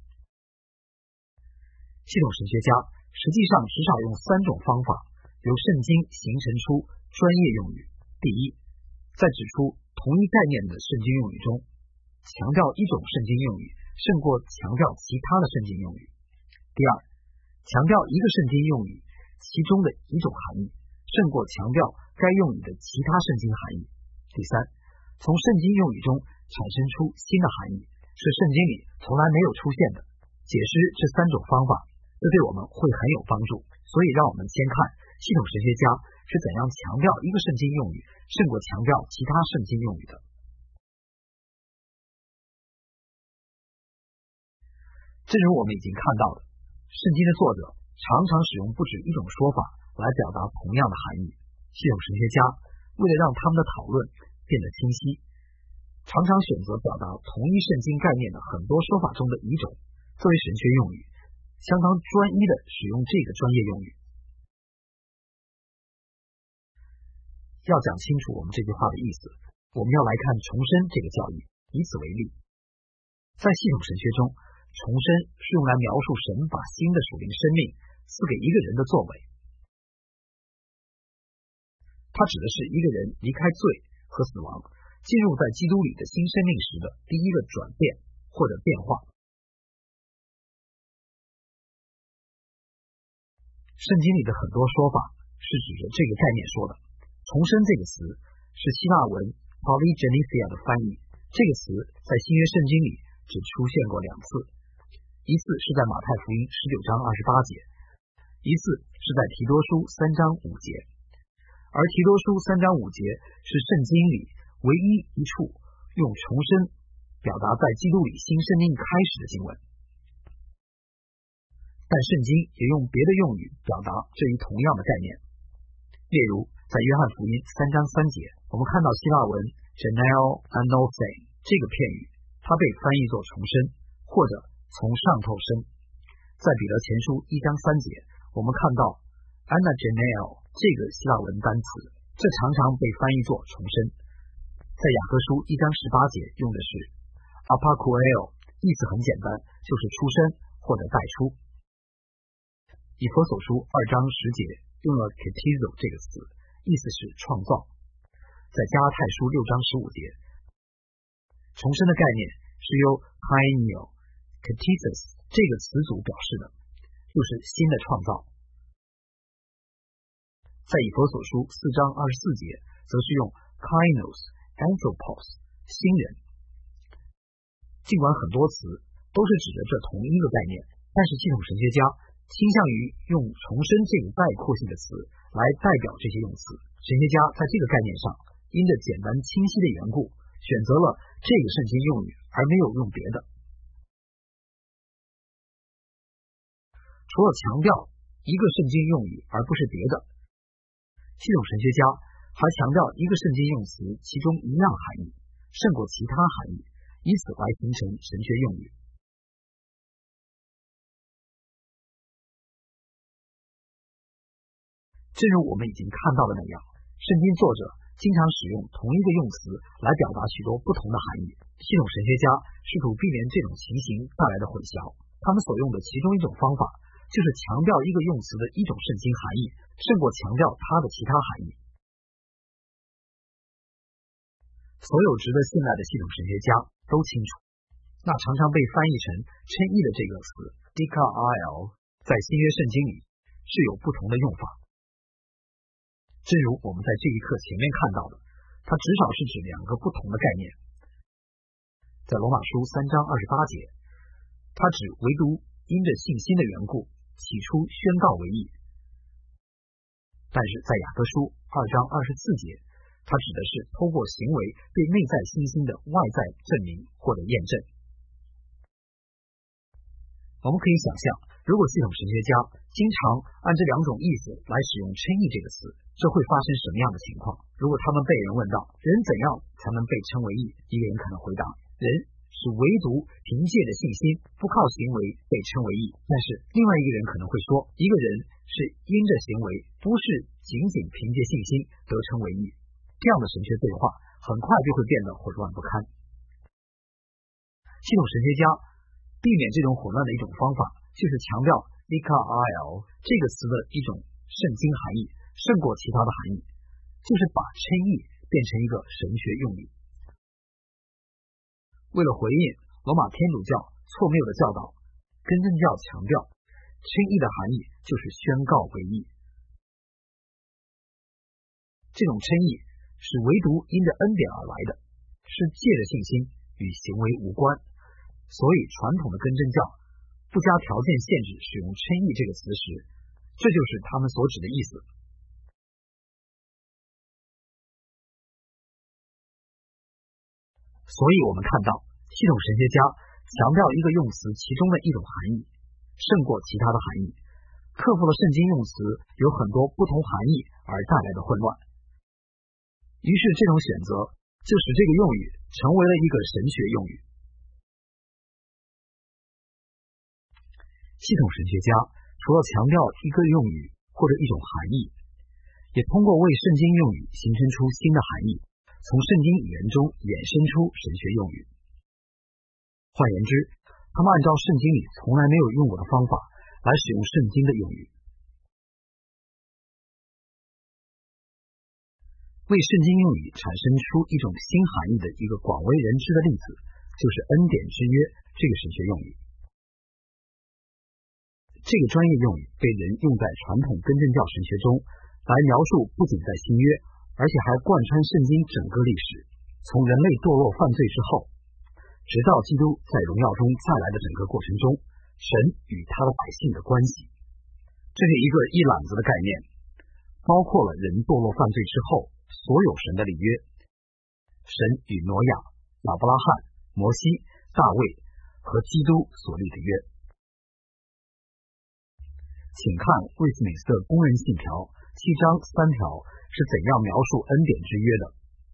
系统神学家实际上至少用三种方法由圣经形成出专业用语。第一，在指出同一概念的圣经用语中，强调一种圣经用语胜过强调其他的圣经用语。第二，强调一个圣经用语其中的一种含义胜过强调该用语的其他圣经含义。第三，从圣经用语中产生出新的含义，是圣经里从来没有出现的。解释这三种方法，这对我们会很有帮助。所以让我们先看系统神学家是怎样强调一个圣经用语胜过强调其他圣经用语的。正如我们已经看到的，圣经的作者常常使用不止一种说法来表达同样的含义。系统神学家为了让他们的讨论变得清晰，常常选择表达同一圣经概念的很多说法中的一种作为神学用语，相当专一的使用这个专业用语。要讲清楚我们这句话的意思，我们要来看重生这个教义。以此为例，在系统神学中，重生是用来描述神把新的属灵生命赐给一个人的作为。它指的是一个人离开罪和死亡，进入在基督里的新生命时的第一个转变或者变化。圣经里的很多说法是指着这个概念说的。重生这个词是希腊文 polygenesia 的翻译，这个词在新约圣经里只出现过两次，一次是在马太福音十九章二十八节，一次是在提多书三章五节。而提多书三章五节是圣经里唯一一处用重生表达在基督里新生命开始的经文。但圣经也用别的用语表达这一同样的概念，例如在约翰福音三章三节，我们看到希腊文 geneo anose 这个片语，它被翻译作重生或者从上头生。在彼得前书一章三节，我们看到 anageneo 这个希腊文单词，这常常被翻译作重生。在雅各书一章十八节用的是 apakueo， 意思很简单，就是出生或者带出。以弗所书二章十节用了 katizo 这个词，意思是创造。在加拉太书六章十五节，重生的概念是由 kainio katisis 这个词组表示的，就是新的创造。在以弗所书四章二十四节则是用 kainos anthropos 新人。尽管很多词都是指着这同一个概念，但是系统神学家倾向于用重生这个概括性的词来代表这些用词。神学家在这个概念上因着简单清晰的缘故，选择了这个圣经用语而没有用别的。除了强调一个圣经用语而不是别的，系统神学家还强调一个圣经用词其中一样含义胜过其他含义，以此来形成神学用语。正如我们已经看到的那样，圣经作者经常使用同一个用词来表达许多不同的含义。系统神学家试图避免这种情形带来的混淆，他们所用的其中一种方法就是强调一个用词的一种圣经含义胜过强调它的其他含义。所有值得信赖的系统神学家都清楚，那常常被翻译成称义的这个词 dikal 在新约圣经里是有不同的用法。正如我们在这一课前面看到的，它至少是指两个不同的概念。 在罗马书三章二十八节，他指唯独因着信心的缘故，起初宣告为义。但是在雅各书二章二十四节，它指的是透过行为对内在信心的外在证明或者验证。我们可以想象，如果系统神学家经常按这两种意思来使用称义这个词，这会发生什么样的情况？如果他们被人问到人怎样才能被称为义，一个人可能回答，人是唯独凭借着信心，不靠行为被称为义。但是另外一个人可能会说，一个人是因着行为，不是仅仅凭借信心得称为义。这样的神学对话很快就会变得混乱不堪。系统神学家避免这种混乱的一种方法，就是强调 dikaiō 这个词的一种圣经含义胜过其他的含义，就是把称义变成一个神学用语。为了回应罗马天主教错谬的教导，更正教强调称义的含义就是宣告为义。这种称义是唯独因着恩典而来的，是借着信心，与行为无关。所以传统的更正教不加条件限制使用称义这个词时，这就是他们所指的意思。所以我们看到系统神学家强调一个用词其中的一种含义胜过其他的含义，克服了圣经用词有很多不同含义而带来的混乱。于是这种选择就使这个用语成为了一个神学用语。系统神学家除了强调一个用语或者一种含义，也通过为圣经用语形成出新的含义，从圣经语言中衍生出神学用语。换言之，他们按照圣经里从来没有用过的方法来使用圣经的用语。为圣经用语产生出一种新含义的一个广为人知的例子，就是恩典之约这个神学用语。这个专业用语被人用在传统更正教神学中，来描述不仅在新约，而且还贯穿圣经整个历史，从人类堕落犯罪之后，直到基督在荣耀中再来的整个过程中，神与他的百姓的关系。这是一个一揽子的概念，包括了人堕落犯罪之后所有神的立约，神与挪亚、亚伯拉罕、摩西、大卫和基督所立的约。请看魏斯敏斯特公认信条七章三条是怎样描述恩典之约的。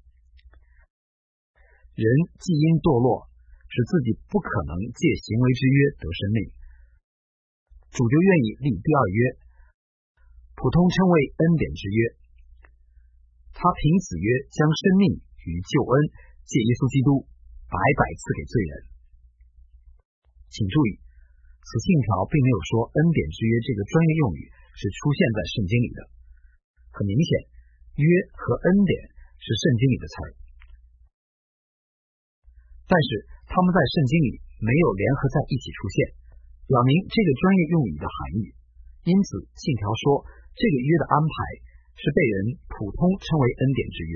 人既因堕落，使自己不可能借行为之约得生命，主就愿意立第二约，普通称为恩典之约。他凭此约将生命与救恩借耶稣基督白白赐给罪人。请注意，此信条并没有说恩典之约这个专业用语是出现在圣经里的。很明显，约和恩典是圣经里的词儿，但是他们在圣经里没有联合在一起出现，表明这个专业用语的含义。因此信条说这个约的安排是被人普通称为恩典之约。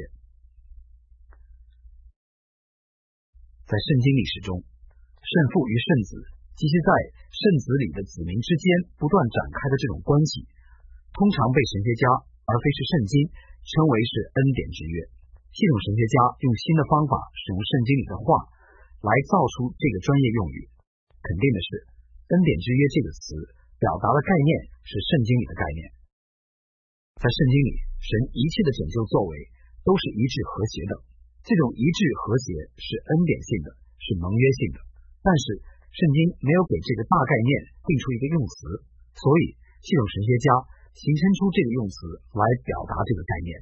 在圣经历史中，圣父与圣子及其在圣子里的子民之间不断展开的这种关系，通常被神学家而非是圣经称为是恩典之约。系统神学家用新的方法使用圣经里的话来造出这个专业用语。肯定的是，恩典之约这个词表达的概念是圣经里的概念。在圣经里，神一切的拯救作为都是一致和谐的，这种一致和谐是恩典性的，是盟约性的。但是圣经没有给这个大概念定出一个用词，所以系统神学家形成出这个用词来表达这个概念。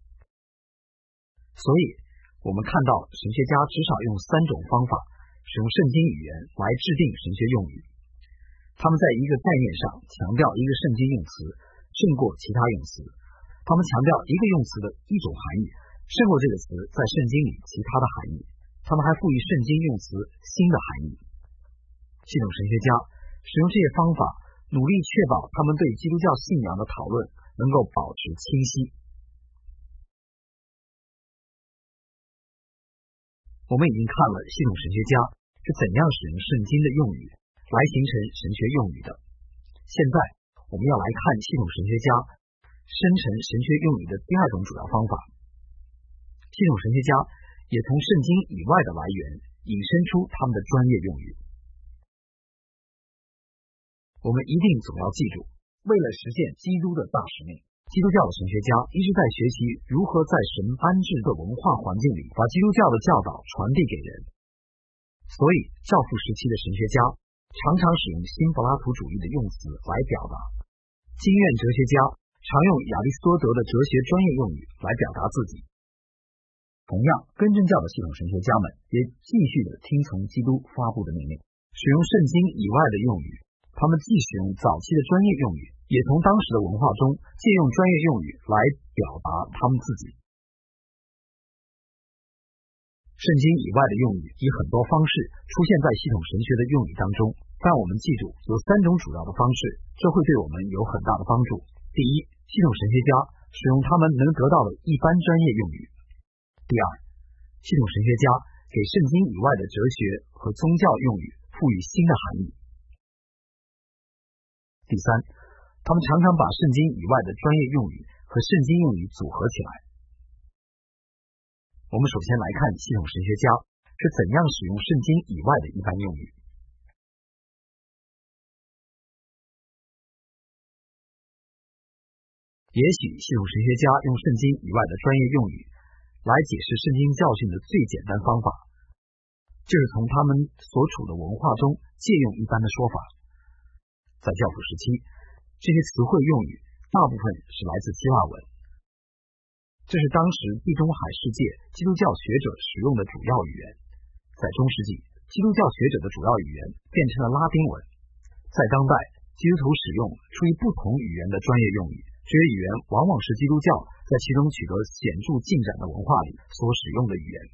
所以我们看到神学家至少用三种方法使用圣经语言来制定神学用语。他们在一个概念上强调一个圣经用词胜过其他用词，他们强调一个用词的一种含义胜过这个词在圣经里其他的含义，他们还赋予圣经用词新的含义。系统神学家使用这些方法，努力确保他们对基督教信仰的讨论能够保持清晰。 我们已经看了系统神学家是怎样使用圣经的用语来形成神学用语的。现在我们要来看系统神学家生成神学用语的第二种主要方法。系统神学家也从圣经以外的来源引申出他们的专业用语。我们一定总要记住，为了实现基督的大使命，基督教的神学家一直在学习如何在神安置的文化环境里把基督教的教导传递给人。所以教父时期的神学家常常使用新柏拉图主义的用词来表达，经验哲学家常用亚里士多德的哲学专业用语来表达自己。同样，根正教的系统神学家们也继续的听从基督发布的命令，使用圣经以外的用语。他们既使用早期的专业用语，也从当时的文化中借用专业用语来表达他们自己。圣经以外的用语以很多方式出现在系统神学的用语当中，但我们记住有三种主要的方式，这会对我们有很大的帮助。第一，系统神学家使用他们能得到的一般专业用语。第二，系统神学家给圣经以外的哲学和宗教用语赋予新的含义。第三，他们常常把圣经以外的专业用语和圣经用语组合起来。我们首先来看系统神学家是怎样使用圣经以外的一般用语。也许系统神学家用圣经以外的专业用语来解释圣经教训的最简单方法，就是从他们所处的文化中借用一般的说法。在教父时期，这些词汇用语大部分是来自希腊文，这是当时地中海世界基督教学者使用的主要语言。在中世纪，基督教学者的主要语言变成了拉丁文。在当代，基督徒使用出于不同语言的专业用语，这些语言往往是基督教在其中取得显著进展的文化里所使用的语言。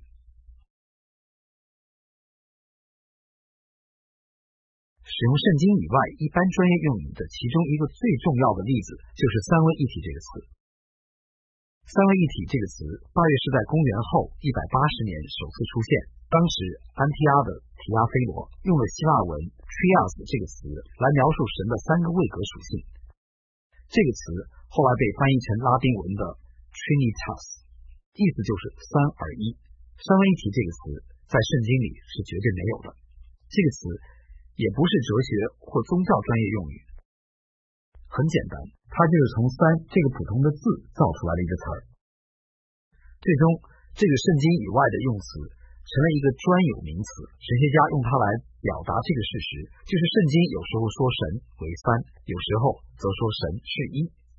使用圣经以外一般专业用语的其中一个最重要的例子就是三位一体这个词。三位一体这个词大约是在公元后一百八十年首次出现，当时安提阿的提阿菲罗用了希腊文 trias 这个词来描述神的三个位格属性。这个词后来被翻译成拉丁文的 Trinitas， 意思就是三而一。三位一体这个词在圣经里是绝对没有的，这个词也不是哲学或宗教专业用语。很简单，它就是从三这个普通的字造出来的一个词儿。最终，这个圣经以外的用词成了一个专有名词，神学家用它来表达这个事实，就是圣经有时候说神为三，有时候则说神是一。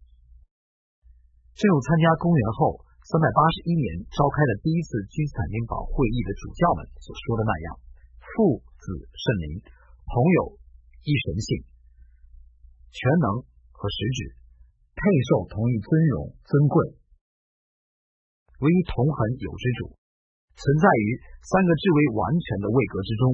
正如参加公元后三百八十一年召开的第一次君士坦丁堡会议的主教们所说的那样，父子圣灵同有一神性，全能和实质，配受同一尊荣尊贵，唯一同恒有之主，存在于三个至为完全的位格之中。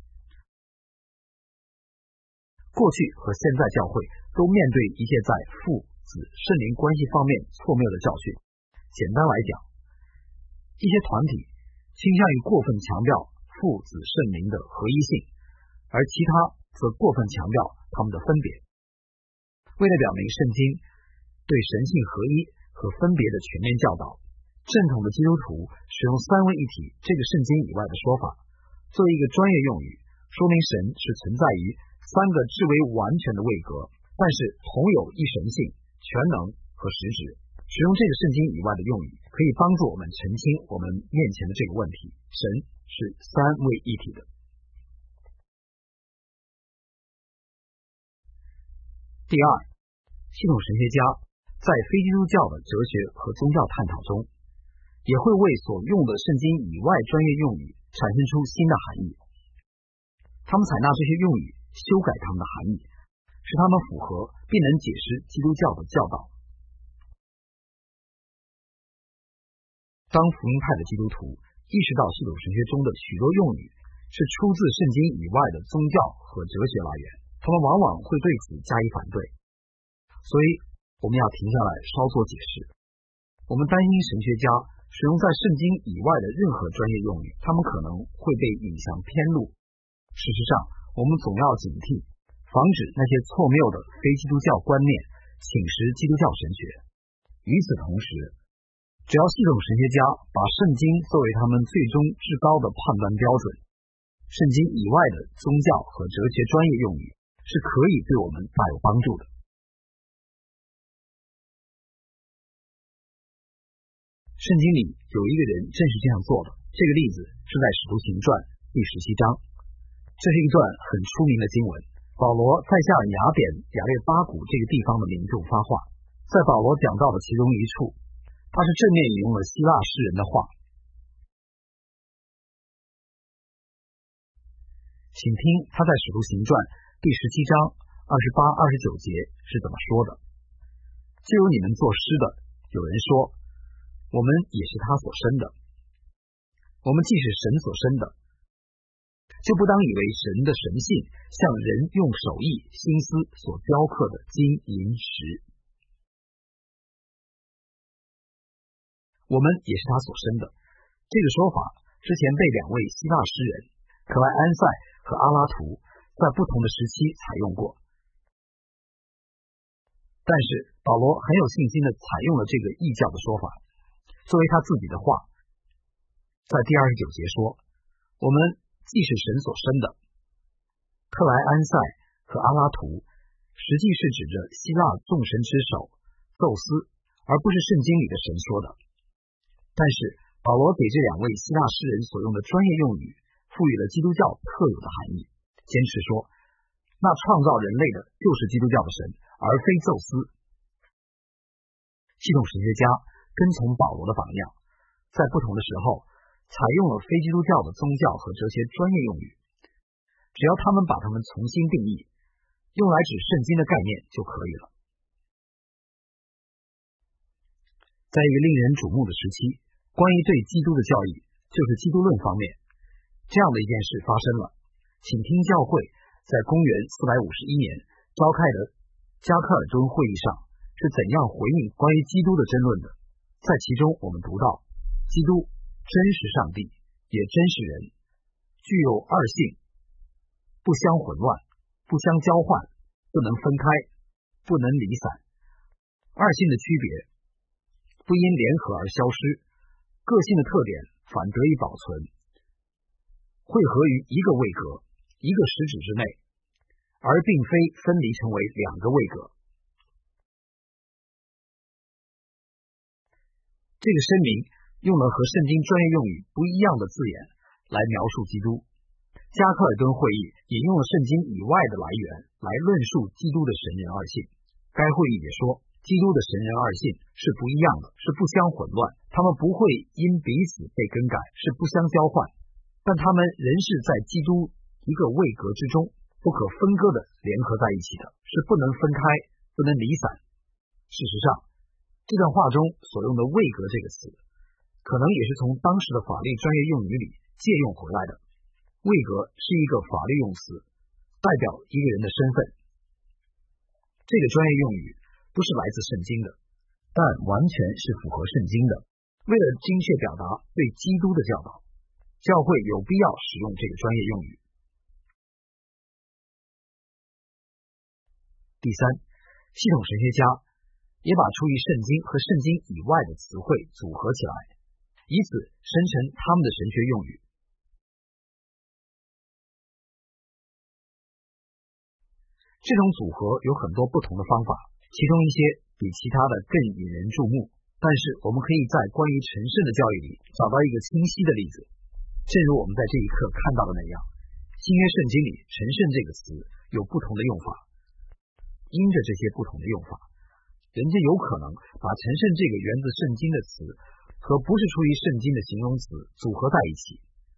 过去和现在教会都面对一些在父子圣灵关系方面错谬的教训。简单来讲，一些团体倾向于过分强调父子圣灵的合一性，而其他则过分强调他们的分别。为了表明圣经对神性合一和分别的全面教导，正统的基督徒使用三位一体这个圣经以外的说法，作为一个专业用语，说明神是存在于三个至为完全的位格，但是同有一神性、全能和实质。使用这个圣经以外的用语，可以帮助我们澄清我们面前的这个问题：神是三位一体的。第二，系统神学家在非基督教的哲学和宗教探讨中，也会为所用的圣经以外专业用语产生出新的含义。他们采纳这些用语，修改他们的含义，使他们符合并能解释基督教的教导。当福音派的基督徒意识到系统神学中的许多用语是出自圣经以外的宗教和哲学来源，他们往往会对此加以反对。所以我们要停下来稍作解释。我们担心神学家使用在圣经以外的任何专业用语，他们可能会被引向偏路。事实上，我们总要警惕，防止那些错谬的非基督教观念侵蚀基督教神学。与此同时，只要系统神学家把圣经作为他们最终至高的判断标准，圣经以外的宗教和哲学专业用语是可以对我们大有帮助的。圣经里有一个人正是这样做的，这个例子是在使徒行传第十七章。这是一段很出名的经文。保罗在向雅典亚列巴谷这个地方的民众发话，在保罗讲到的其中一处，他是正面引用了希腊诗人的话。请听他在使徒行传第十七章二十八、二十九节是怎么说的：就有你们作诗的，有人说，我们也是他所生的。我们既是神所生的，就不当以为神的神性像人用手艺心思所雕刻的金银石。我们也是他所生的，这个说法之前被两位希腊诗人克莱安塞和阿拉图在不同的时期采用过，但是保罗很有信心地采用了这个异教的说法作为他自己的话。在第二十九节说，我们既是神所生的。克莱安塞和阿拉图实际是指着希腊众神之首宙斯，而不是圣经里的神说的。但是保罗给这两位希腊诗人所用的专业用语赋予了基督教特有的含义，坚持说那创造人类的就是基督教的神，而非宙斯。系统神学家跟从保罗的榜样，在不同的时候采用了非基督教的宗教和哲学专业用语，只要他们把它们重新定义，用来指圣经的概念就可以了。在一个令人瞩目的时期，关于对基督的教义，就是基督论方面，这样的一件事发生了。请听教会在公元四百五十一年召开的加克尔敦会议上是怎样回应关于基督的争论的。在其中我们读到，基督真是上帝，也真是人，具有二性，不相混乱，不相交换，不能分开，不能离散。二性的区别不因联合而消失，个性的特点反得以保存，汇合于一个位格，一个实质之内，而并非分离成为两个位格。这个声明用了和圣经专业用语不一样的字眼来描述基督。加克尔敦会议引用了圣经以外的来源来论述基督的神人二性。该会议也说，基督的神人二性是不一样的，是不相混乱，他们不会因彼此被更改，是不相交换，但他们仍是在基督一个位格之中，不可分割的联合在一起的，是不能分开，不能离散。事实上，这段话中所用的位格这个词，可能也是从当时的法律专业用语里借用回来的。位格是一个法律用词，代表一个人的身份。这个专业用语不是来自圣经的，但完全是符合圣经的。为了精确表达对基督的教导，教会有必要使用这个专业用语。第三，系统神学家也把出于圣经和圣经以外的词汇组合起来，以此生成他们的神学用语。这种组合有很多不同的方法，其中一些比其他的更引人注目，但是我们可以在关于成圣的教义里找到一个清晰的例子。正如我们在这一课看到的那样，新约圣经里成圣这个词有不同的用法，因着这些不同的用法，人家有可能把成圣这个源自圣经的词和不是出于圣经的形容词组合在一起。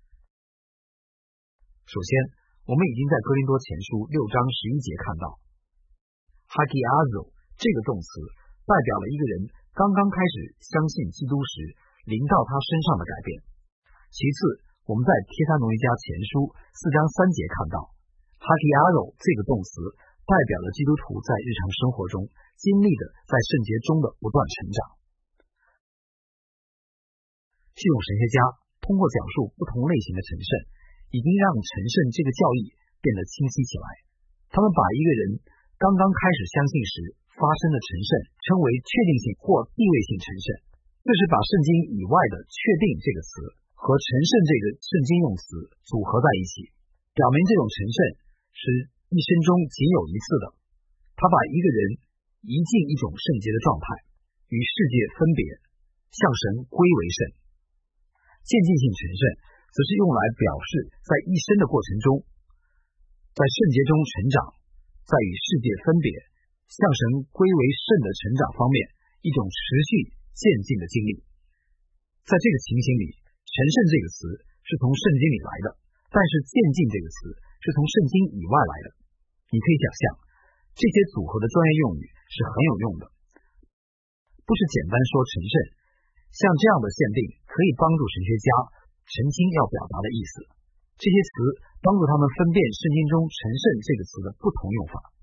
首先，我们已经在哥林多前书六章十一节看到 hagiazo 这个动词代表了一个人刚刚开始相信基督时临到他身上的改变。其次，我们在帖撒罗尼迦前书四章三节看到 hagiazo 这个动词代表了基督徒在日常生活中经历的在圣洁中的不断成长。 系统神学家通过讲述不同类型的成圣，已经让成圣这个教义变得清晰起来。他们把一个人刚刚开始相信时发生的成圣称为确定性或地位性成圣，这是把圣经以外的确定这个词和成圣这个圣经用词组合在一起，表明这种成圣是一生中仅有一次的。他把一个人移进一种圣洁的状态，与世界分别，向神归为圣。渐进性成圣则是用来表示在一生的过程中，在圣洁中成长，在与世界分别，向神归为圣的成长方面一种持续渐进的经历。在这个情形里，成圣这个词是从圣经里来的，但是渐进这个词是从圣经以外来的。你可以想象，这些组合的专业用语是很有用的，不是简单说成圣。像这样的限定可以帮助神学家澄清要表达的意思，这些词帮助他们分辨圣经中成圣这个词的不同用法。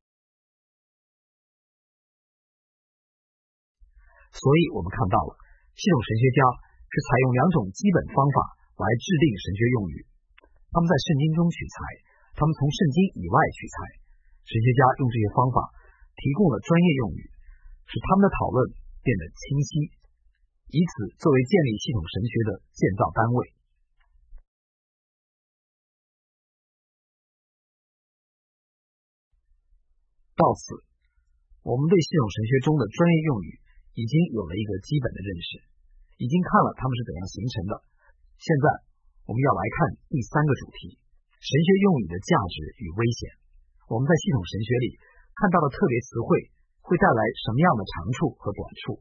所以我们看到了，系统神学家是采用两种基本方法来制定神学用语，他们在圣经中取材，他们从圣经以外取材。神学家用这些方法提供了专业用语，使他们的讨论变得清晰，以此作为建立系统神学的建造单位。到此，我们对系统神学中的专业用语已经有了一个基本的认识，已经看了它们是怎样形成的。现在我们要来看第三个主题：神学用语的价值与危险。我们在系统神学里看到的特别词汇会带来什么样的长处和短处？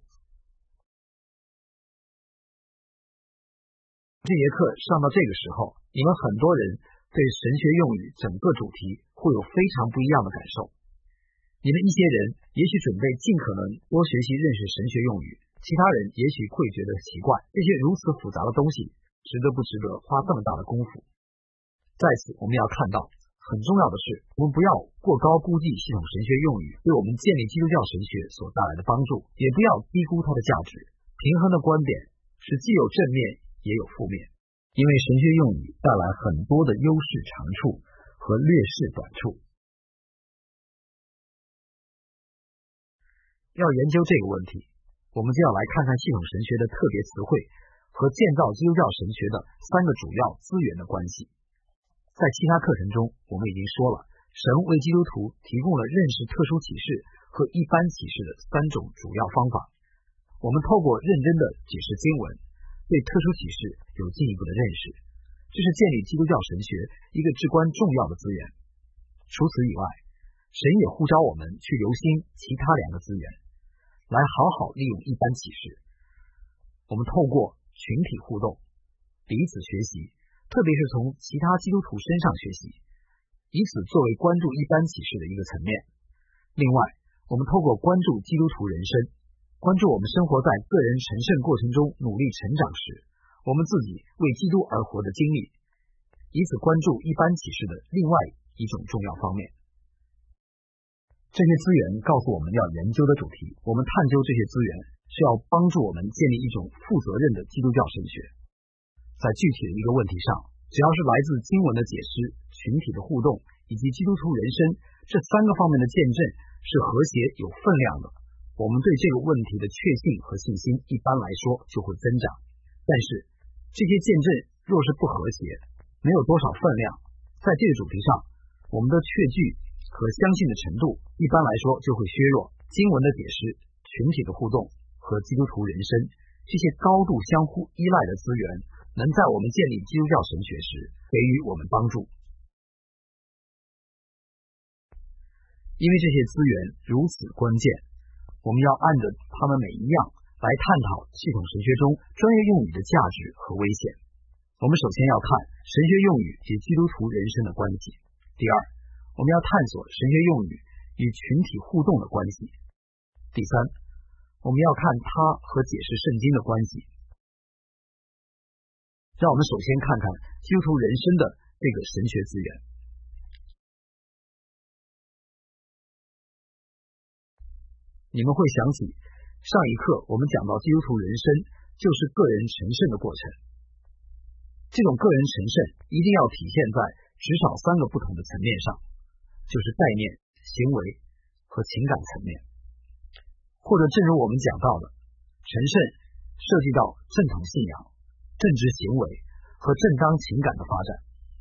这节课上到这个时候，你们很多人对神学用语整个主题会有非常不一样的感受。你们一些人也许准备尽可能多学习认识神学用语，其他人也许会觉得奇怪，这些如此复杂的东西值得不值得花这么大的功夫？在此我们要看到，很重要的是，我们不要过高估计系统神学用语对我们建立基督教神学所带来的帮助，也不要低估它的价值。平衡的观点是既有正面也有负面，因为神学用语带来很多的优势长处和劣势短处。要研究这个问题，我们就要来看看系统神学的特别词汇和建造基督教神学的三个主要资源的关系。在其他课程中，我们已经说了，神为基督徒提供了认识特殊启示和一般启示的三种主要方法。我们透过认真的解释经文，对特殊启示有进一步的认识，这是建立基督教神学一个至关重要的资源。除此以外，神也呼召我们去留心其他两个资源，来好好利用一般启示。我们透过群体互动，彼此学习，特别是从其他基督徒身上学习，以此作为关注一般启示的一个层面。另外，我们透过关注基督徒人生，关注我们生活在个人成圣过程中努力成长时，我们自己为基督而活的经历，以此关注一般启示的另外一种重要方面。这些资源告诉我们要研究的主题，我们探究这些资源是要帮助我们建立一种负责任的基督教神学。在具体的一个问题上，只要是来自经文的解释、群体的互动以及基督徒人生这三个方面的见证是和谐有分量的，我们对这个问题的确信和信心一般来说就会增长。但是这些见证若是不和谐，没有多少分量，在这个主题上我们的确据和相信的程度一般来说就会削弱。经文的解释、群体的互动和基督徒人生这些高度相互依赖的资源，能在我们建立基督教神学时给予我们帮助。因为这些资源如此关键，我们要按着它们每一样来探讨系统神学中专业用语的价值和危险。我们首先要看神学用语及基督徒人生的关系。第二，我们要探索神学用语与群体互动的关系。第三，我们要看它和解释圣经的关系。让我们首先看看基督徒人生的这个神学资源。你们会想起上一课我们讲到基督徒人生就是个人成圣的过程。这种个人成圣一定要体现在至少三个不同的层面上，就是概念、行为和情感层面。或者正如我们讲到的，成圣涉及到正统信仰、正直行为和正当情感的发展。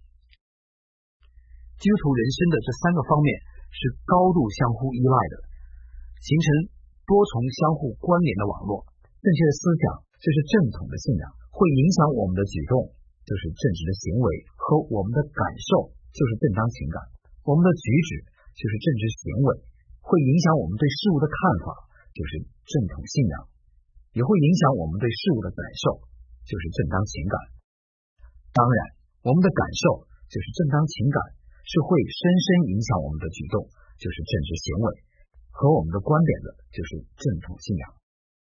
基督徒人生的这三个方面是高度相互依赖的，形成多重相互关联的网络。正确的思想就是正统的信仰，会影响我们的举动，就是正直的行为，和我们的感受，就是正当情感。我们的举止就是正直行为，会影响我们对事物的看法，就是正统信仰，也会影响我们对事物的感受，就是正当情感。当然，我们的感受就是正当情感，是会深深影响我们的举动，就是正直行为，和我们的观点的，就是正统信仰。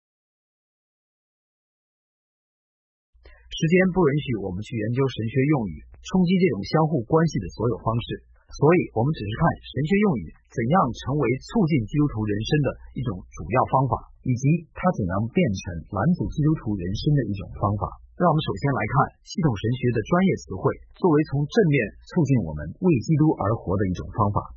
时间不允许我们去研究神学用语，冲击这种相互关系的所有方式，所以我们只是看神学用语怎样成为促进基督徒人生的一种主要方法，以及它怎样变成拦阻基督徒人生的一种方法。让我们首先来看系统神学的专业词汇，作为从正面促进我们为基督而活的一种方法。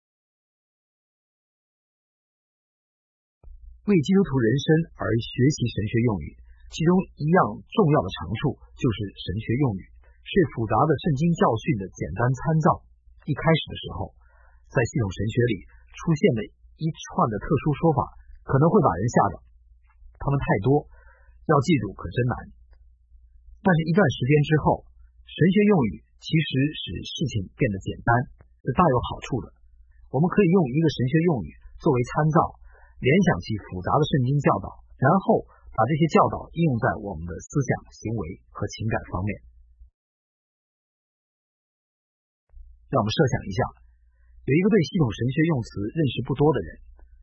为基督徒人生而学习神学用语，其中一样重要的长处就是神学用语是复杂的圣经教训的简单参照。一开始的时候，在系统神学里出现的一串的特殊说法可能会把人吓到，它们太多，要记住可真难。但是一段时间之后，神学用语其实使事情变得简单，是大有好处的。我们可以用一个神学用语作为参照，联想起复杂的圣经教导，然后把这些教导应用在我们的思想、行为和情感方面。让我们设想一下，有一个对系统神学用词认识不多的人，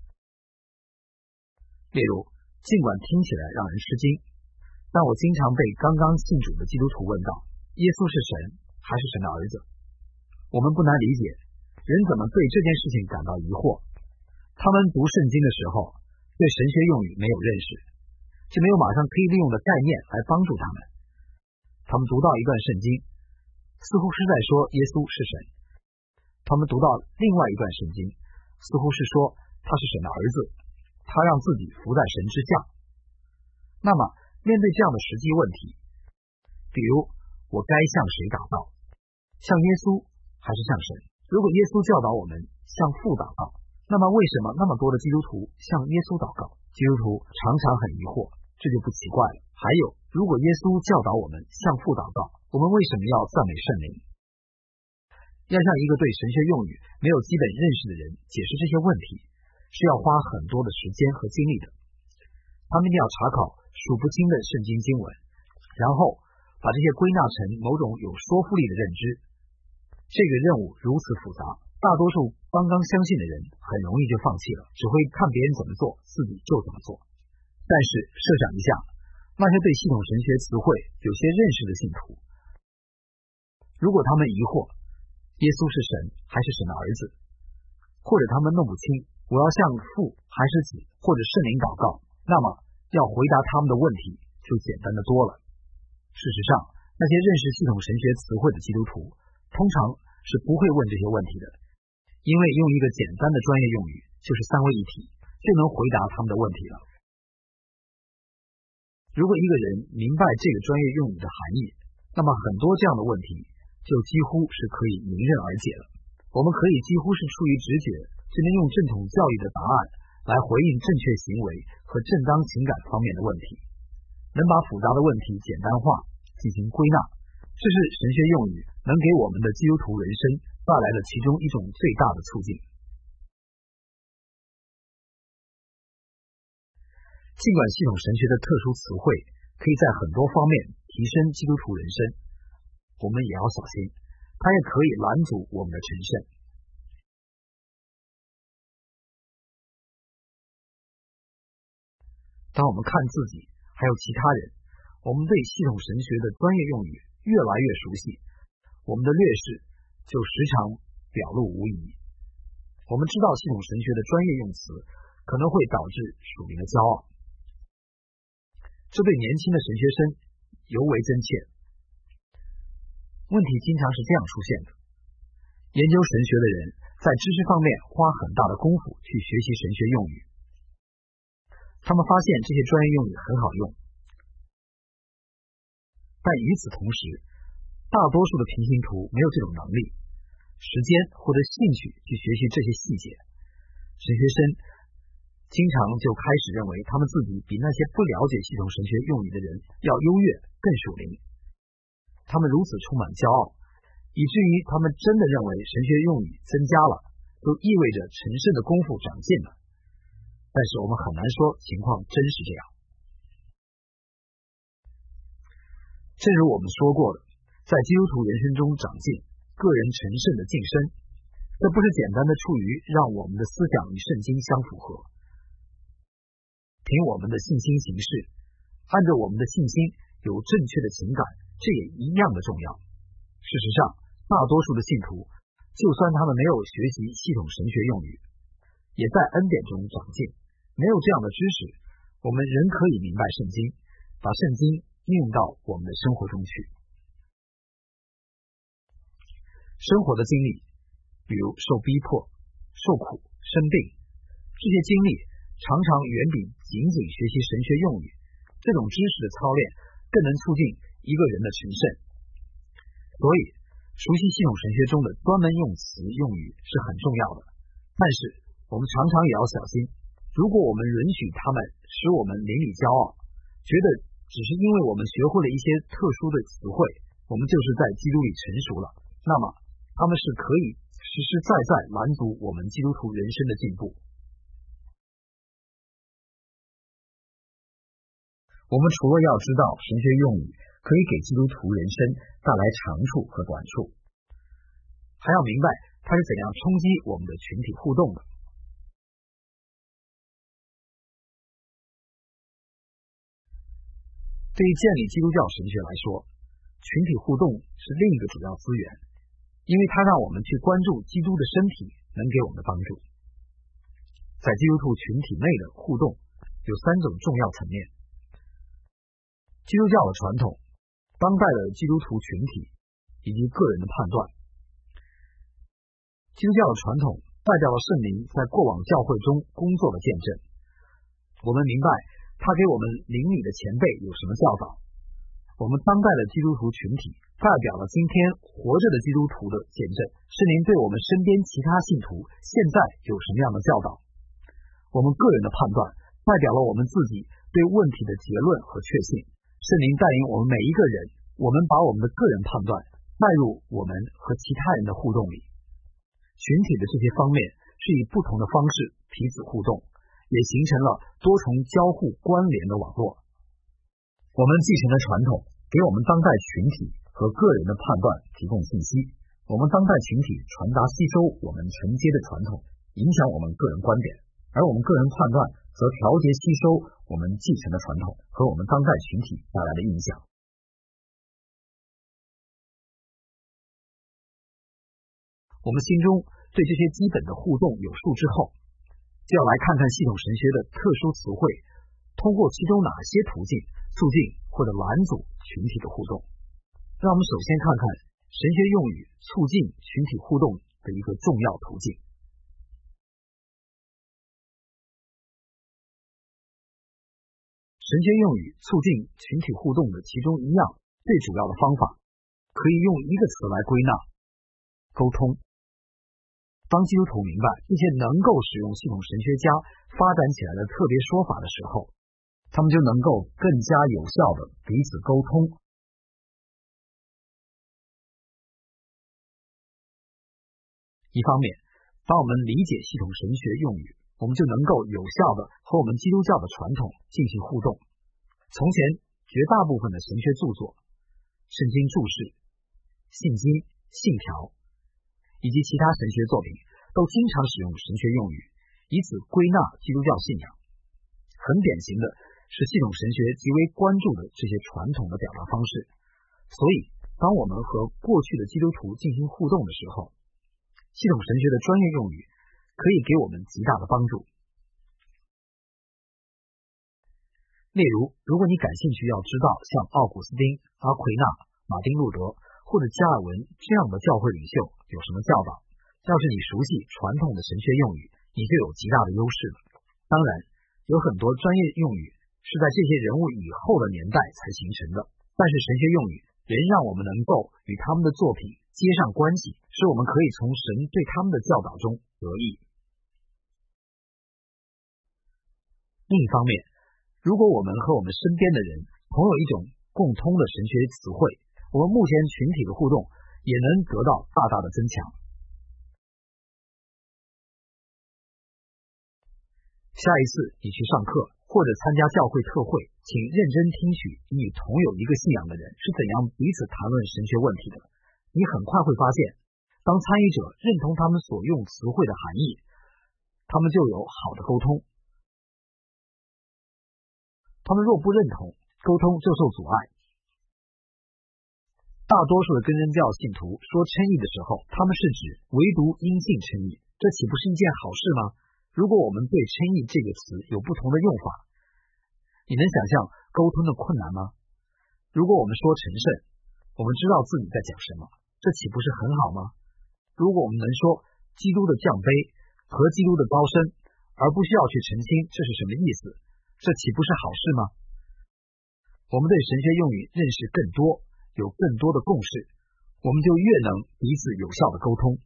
例如，尽管听起来让人吃惊，但我经常被刚刚信主的基督徒问到，耶稣是神还是神的儿子？我们不难理解，人怎么对这件事情感到疑惑。他们读圣经的时候，对神学用语没有认识，就没有马上可以利用的概念来帮助他们。他们读到一段圣经，似乎是在说耶稣是神；他们读到另外一段圣经，似乎是说他是神的儿子，他让自己服在神之下。那么面对这样的实际问题，比如我该向谁祷告，向耶稣还是向神？如果耶稣教导我们向父祷告，那么为什么那么多的基督徒向耶稣祷告？基督徒常常很疑惑，这就不奇怪了。还有，如果耶稣教导我们向父祷告，我们为什么要赞美圣灵？要向一个对神学用语没有基本认识的人解释这些问题，是要花很多的时间和精力的。他们一定要查考数不清的圣经经文，然后把这些归纳成某种有说服力的认知。这个任务如此复杂，大多数刚刚相信的人很容易就放弃了，只会看别人怎么做，自己就怎么做。但是设想一下，那些对系统神学词汇有些认识的信徒，如果他们疑惑耶稣是神还是神的儿子，或者他们弄不清我要向父还是子或者圣灵祷告，那么要回答他们的问题就简单的多了。事实上，那些认识系统神学词汇的基督徒通常是不会问这些问题的，因为用一个简单的专业用语，就是三位一体，就能回答他们的问题了。如果一个人明白这个专业用语的含义，那么很多这样的问题就几乎是可以迎刃而解了。我们可以几乎是出于直觉，就能用正统教育的答案来回应正确行为和正当情感方面的问题，能把复杂的问题简单化，进行归纳。这是神学用语能给我们的基督徒人生带来的其中一种最大的促进。尽管系统神学的特殊词汇可以在很多方面提升基督徒人生，我们也要小心，它也可以拦阻我们的成圣。当我们看自己还有其他人，我们对系统神学的专业用语越来越熟悉，我们的劣势就时常表露无遗。我们知道系统神学的专业用词可能会导致属灵的骄傲。 这对年轻的神学生尤为真切。问题经常是这样出现的：研究神学的人在知识方面花很大的功夫去学习神学用语，他们发现这些专业用语很好用，但与此同时，大多数的平行图没有这种能力、时间或者兴趣去学习这些细节。神学生经常就开始认为他们自己比那些不了解系统神学用语的人要优越、更属灵。他们如此充满骄傲，以至于他们真的认为神学用语增加了，就意味着神圣的功夫长进了。但是我们很难说情况真是这样。正如我们说过的，在基督徒人生中长进，个人成圣的晋升，这不是简单的出于让我们的思想与圣经相符合，凭我们的信心行事，按照我们的信心有正确的情感，这也一样的重要。事实上，大多数的信徒，就算他们没有学习系统神学用语，也在恩典中长进。没有这样的知识，我们仍可以明白圣经，把圣经应用到我们的生活中去。生活的经历，比如受逼迫、受苦、生病，这些经历常常远比仅仅学习神学用语这种知识的操练更能促进一个人的成圣。所以，熟悉系统神学中的专门用词用语是很重要的。但是，我们常常也要小心，如果我们允许他们使我们邻里骄傲，觉得只是因为我们学会了一些特殊的词汇，我们就是在基督里成熟了，那么他们是可以实实在在拦阻我们基督徒人生的进步。我们除了要知道神学用语可以给基督徒人生带来长处和短处，还要明白它是怎样冲击我们的群体互动的。对于建立基督教神学来说，群体互动是另一个主要资源，因为它让我们去关注基督的身体能给我们的帮助。在基督徒群体内的互动有三种重要层面：基督教的传统、当代的基督徒群体以及个人的判断。基督教的传统代表了圣灵在过往教会中工作的见证。我们明白他给我们邻里的前辈有什么教导。我们当代的基督徒群体代表了今天活着的基督徒的见证，圣灵对我们身边其他信徒现在有什么样的教导。我们个人的判断代表了我们自己对问题的结论和确信。圣灵带领我们每一个人，我们把我们的个人判断带入我们和其他人的互动里。群体的这些方面是以不同的方式彼此互动，也形成了多重交互关联的网络。我们继承的传统给我们当代群体和个人的判断提供信息，我们当代群体传达吸收我们承接的传统，影响我们个人观点，而我们个人判断则调节吸收我们继承的传统和我们当代群体带来的影响。我们心中对这些基本的互动有数之后，就要来看看系统神学的特殊词汇通过其中哪些途径促进或者拦阻群体的互动。让我们首先看看神学用语促进群体互动的一个重要途径。神学用语促进群体互动的其中一样最主要的方法，可以用一个词来归纳：沟通。当基督徒明白这些能够使用系统神学家发展起来的特别说法的时候，他们就能够更加有效地彼此沟通。一方面，当我们理解系统神学用语，我们就能够有效地和我们基督教的传统进行互动。从前，绝大部分的神学著作、圣经注释、信经、信条以及其他神学作品都经常使用神学用语，以此归纳基督教信仰。很典型的是系统神学极为关注的这些传统的表达方式。所以，当我们和过去的基督徒进行互动的时候，系统神学的专业用语可以给我们极大的帮助。另例如，如果你感兴趣要知道像奥古斯丁、阿奎那、马丁路德或者加尔文这样的教会领袖有什么教导，要是你熟悉传统的神学用语，你就有极大的优势了。当然，有很多专业用语是在这些人物以后的年代才形成的，但是神学用语仍让我们能够与他们的作品接上关系，使我们可以从神对他们的教导中得益。另一方面，如果我们和我们身边的人同有一种共通的神学词汇，我们目前群体的互动也能得到大大的增强。下一次你去上课或者参加教会特会，请认真听取与你同有一个信仰的人是怎样彼此谈论神学问题的。你很快会发现，当参与者认同他们所用词汇的含义，他们就有好的沟通。他们若不认同，沟通就受阻碍。大多数的根真教信徒说称义的时候，他们是指唯独因信称义，这岂不是一件好事吗？如果我们对称义这个词有不同的用法，你能想象沟通的困难吗？如果我们说成圣，我们知道自己在讲什么，这岂不是很好吗？如果我们能说基督的降卑和基督的高升，而不需要去澄清这是什么意思，这岂不是好事吗？我们对神学用语认识更多，有更多的共识，我们就越能彼此有效的沟通。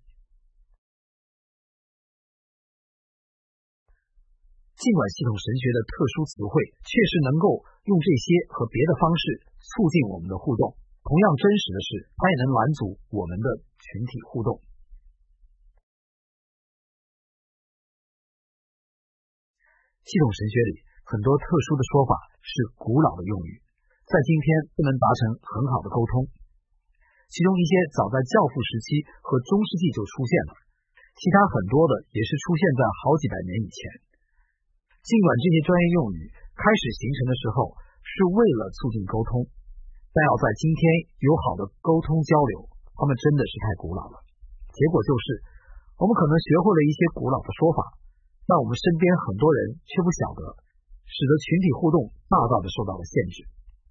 尽管系统神学的特殊词汇确实能够用这些和别的方式促进我们的互动，同样真实的是，它也能拦阻我们的群体互动。系统神学里很多特殊的说法是古老的用语，在今天不能达成很好的沟通。其中一些早在教父时期和中世纪就出现了，其他很多的也是出现在好几百年以前。尽管这些专业用语开始形成的时候是为了促进沟通，但要在今天有好的沟通交流，它们真的是太古老了。结果就是，我们可能学会了一些古老的说法，但我们身边很多人却不晓得，使得群体互动大大的受到了限制。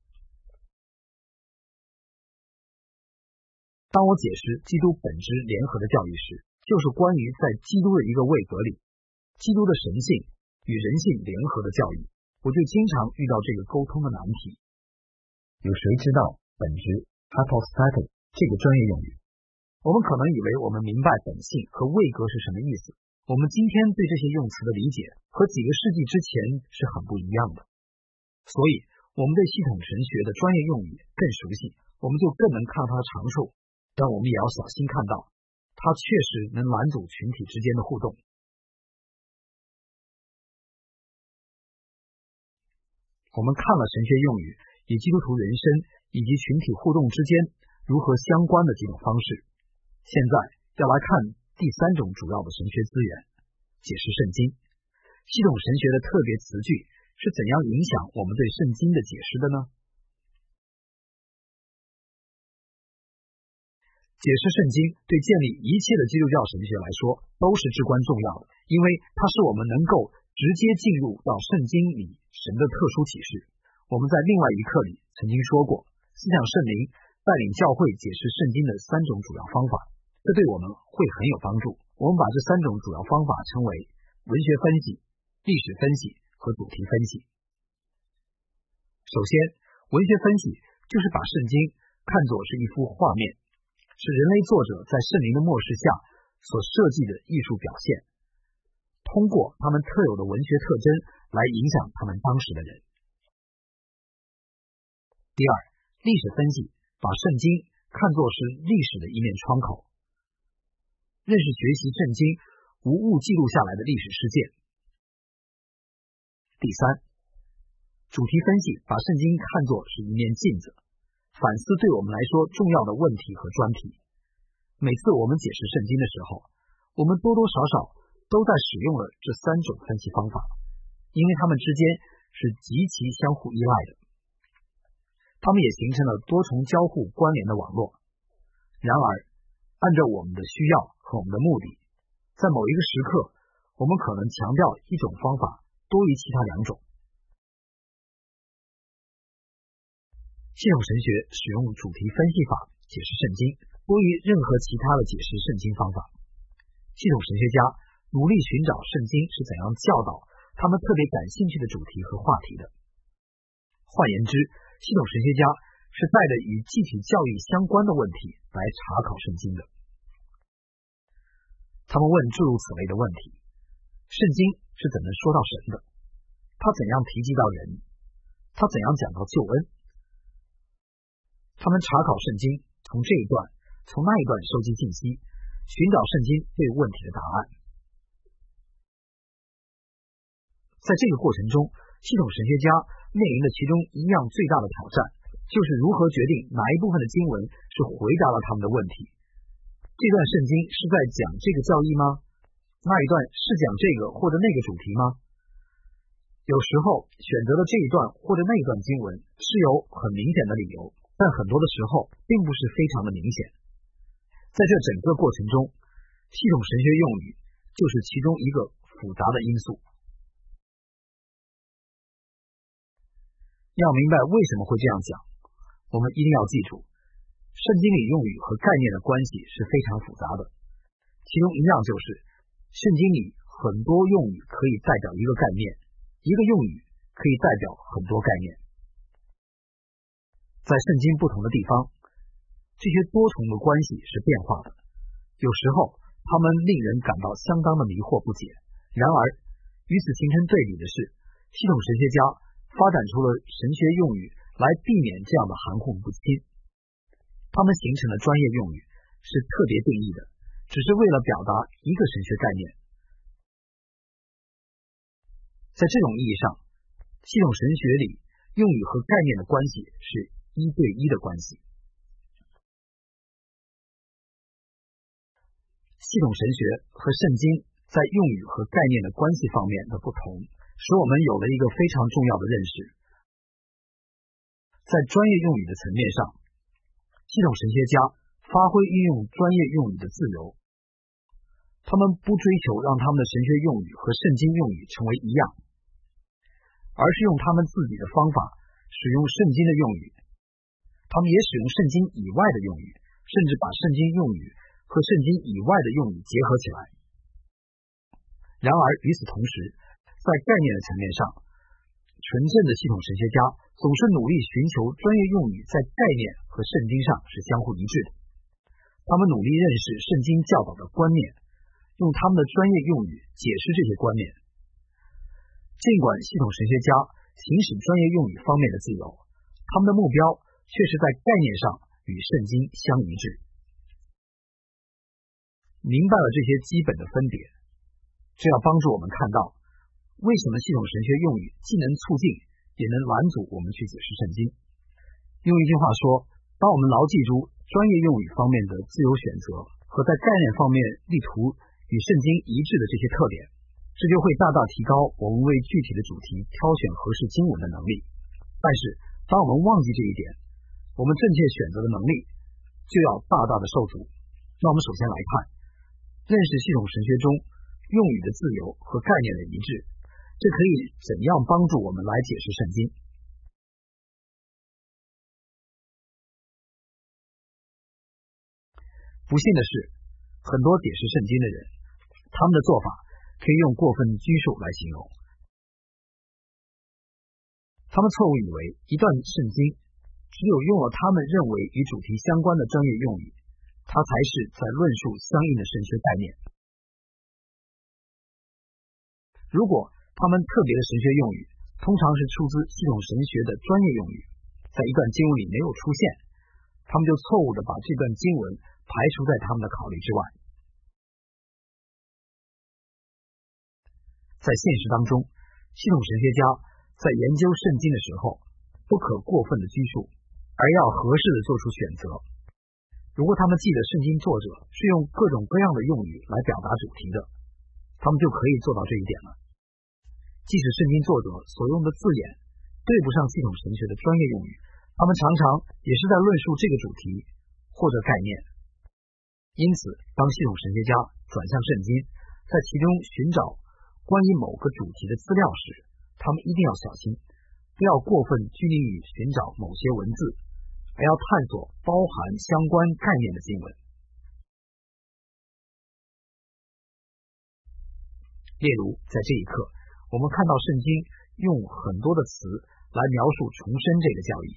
当我解释基督本质联合的教义时，就是关于在基督的一个位格里，基督的神性与人性联合的教义，我就经常遇到这个沟通的难题。有谁知道本质 hypostatic 这个专业用语？我们可能以为我们明白本性和位格是什么意思，我们今天对这些用词的理解和几个世纪之前是很不一样的，所以我们对系统神学的专业用语更熟悉，我们就更能看它的长处，但我们也要小心看到，它确实能拦阻群体之间的互动。我们看了神学用语与基督徒人生以及群体互动之间如何相关的几种方式，现在要来看第三种主要的神学资源，解释圣经。系统神学的特别词句是怎样影响我们对圣经的解释的呢？解释圣经对建立一切的基督教神学来说都是至关重要的，因为它使我们能够直接进入到圣经里神的特殊启示。我们在另外一课里曾经说过，思想圣灵带领教会解释圣经的三种主要方法，这对我们会很有帮助。我们把这三种主要方法称为文学分析、历史分析和主题分析。首先，文学分析就是把圣经看作是一幅画面，是人类作者在圣灵的默示下所设计的艺术表现，通过他们特有的文学特征来影响他们当时的人。第二，历史分析把圣经看作是历史的一面窗口，认识学习圣经无误记录下来的历史事件。第三，主题分析把圣经看作是一面镜子，反思对我们来说重要的问题和专题。每次我们解释圣经的时候，我们多多少少都在使用了这三种分析方法，因为它们之间是极其相互依赖的，它们也形成了多重交互关联的网络。然而，按照我们的需要和我们的目的，在某一个时刻，我们可能强调一种方法多于其他两种。 系统神学使用主题分析法解释圣经，多于任何其他的解释圣经方法。系统神学家努力寻找圣经是怎样教导他们特别感兴趣的主题和话题的。换言之，系统神学家是带着与具体教义相关的问题来查考圣经的。他们问诸如此类的问题：圣经是怎么说到神的？他怎样提及到人？他怎样讲到救恩？他们查考圣经，从这一段从那一段收集信息，寻找圣经对问题的答案。在这个过程中，系统神学家面临的其中一样最大的挑战，就是如何决定哪一部分的经文是回答了他们的问题。这段圣经是在讲这个教义吗？那一段是讲这个或者那个主题吗？有时候选择的这一段或者那一段经文是有很明显的理由，但很多的时候并不是非常的明显。在这整个过程中，系统神学用语就是其中一个复杂的因素。要明白为什么会这样讲，我们一定要记住，圣经里用语和概念的关系是非常复杂的。其中一样就是，圣经里很多用语可以代表一个概念，一个用语可以代表很多概念。在圣经不同的地方，这些多重的关系是变化的，有时候它们令人感到相当的迷惑不解。然而，与此形成对比的是，系统神学家发展出了神学用语来避免这样的含混不清。他们形成的专业用语是特别定义的，只是为了表达一个神学概念。在这种意义上，系统神学里用语和概念的关系是一对一的关系。系统神学和圣经在用语和概念的关系方面的不同，使我们有了一个非常重要的认识。在专业用语的层面上，系统神学家发挥运用专业用语的自由，他们不追求让他们的神学用语和圣经用语成为一样，而是用他们自己的方法使用圣经的用语。他们也使用圣经以外的用语，甚至把圣经用语和圣经以外的用语结合起来。然而与此同时，在概念的层面上，纯正的系统神学家总是努力寻求专业用语在概念和圣经上是相互一致的。他们努力认识圣经教导的观念，用他们的专业用语解释这些观念。尽管系统神学家行使专业用语方面的自由，他们的目标却是在概念上与圣经相一致。明白了这些基本的分别，这要帮助我们看到为什么系统神学用语既能促进也能拦阻我们去解释圣经。用一句话说，当我们牢记住专业用语方面的自由选择和在概念方面力图与圣经一致的这些特点，这就会大大提高我们为具体的主题挑选合适经文的能力。但是当我们忘记这一点，我们正确选择的能力就要大大的受阻。那我们首先来看，认识系统神学中用语的自由和概念的一致，这可以怎样帮助我们来解释圣经。不幸的是，很多解释圣经的人，他们的做法可以用过分拘束来形容。他们错误以为一段圣经只有用了他们认为与主题相关的专业用语，它才是在论述相应的神学概念。如果他们特别的神学用语通常是出自系统神学的专业用语，在一段经文里没有出现，他们就错误地把这段经文排除在他们的考虑之外。在现实当中，系统神学家在研究圣经的时候，不可过分的拘束，而要合适的做出选择。如果他们记得圣经作者是用各种各样的用语来表达主题的，他们就可以做到这一点了。即使圣经作者所用的字眼对不上系统神学的专业用语，他们常常也是在论述这个主题或者概念。因此，当系统神学家转向圣经，在其中寻找关于某个主题的资料时，他们一定要小心，不不要过分拘泥于寻找某些文字，而要探索包含相关概念的经文。例如，在这一课，我们看到圣经用很多的词来描述重生这个教义。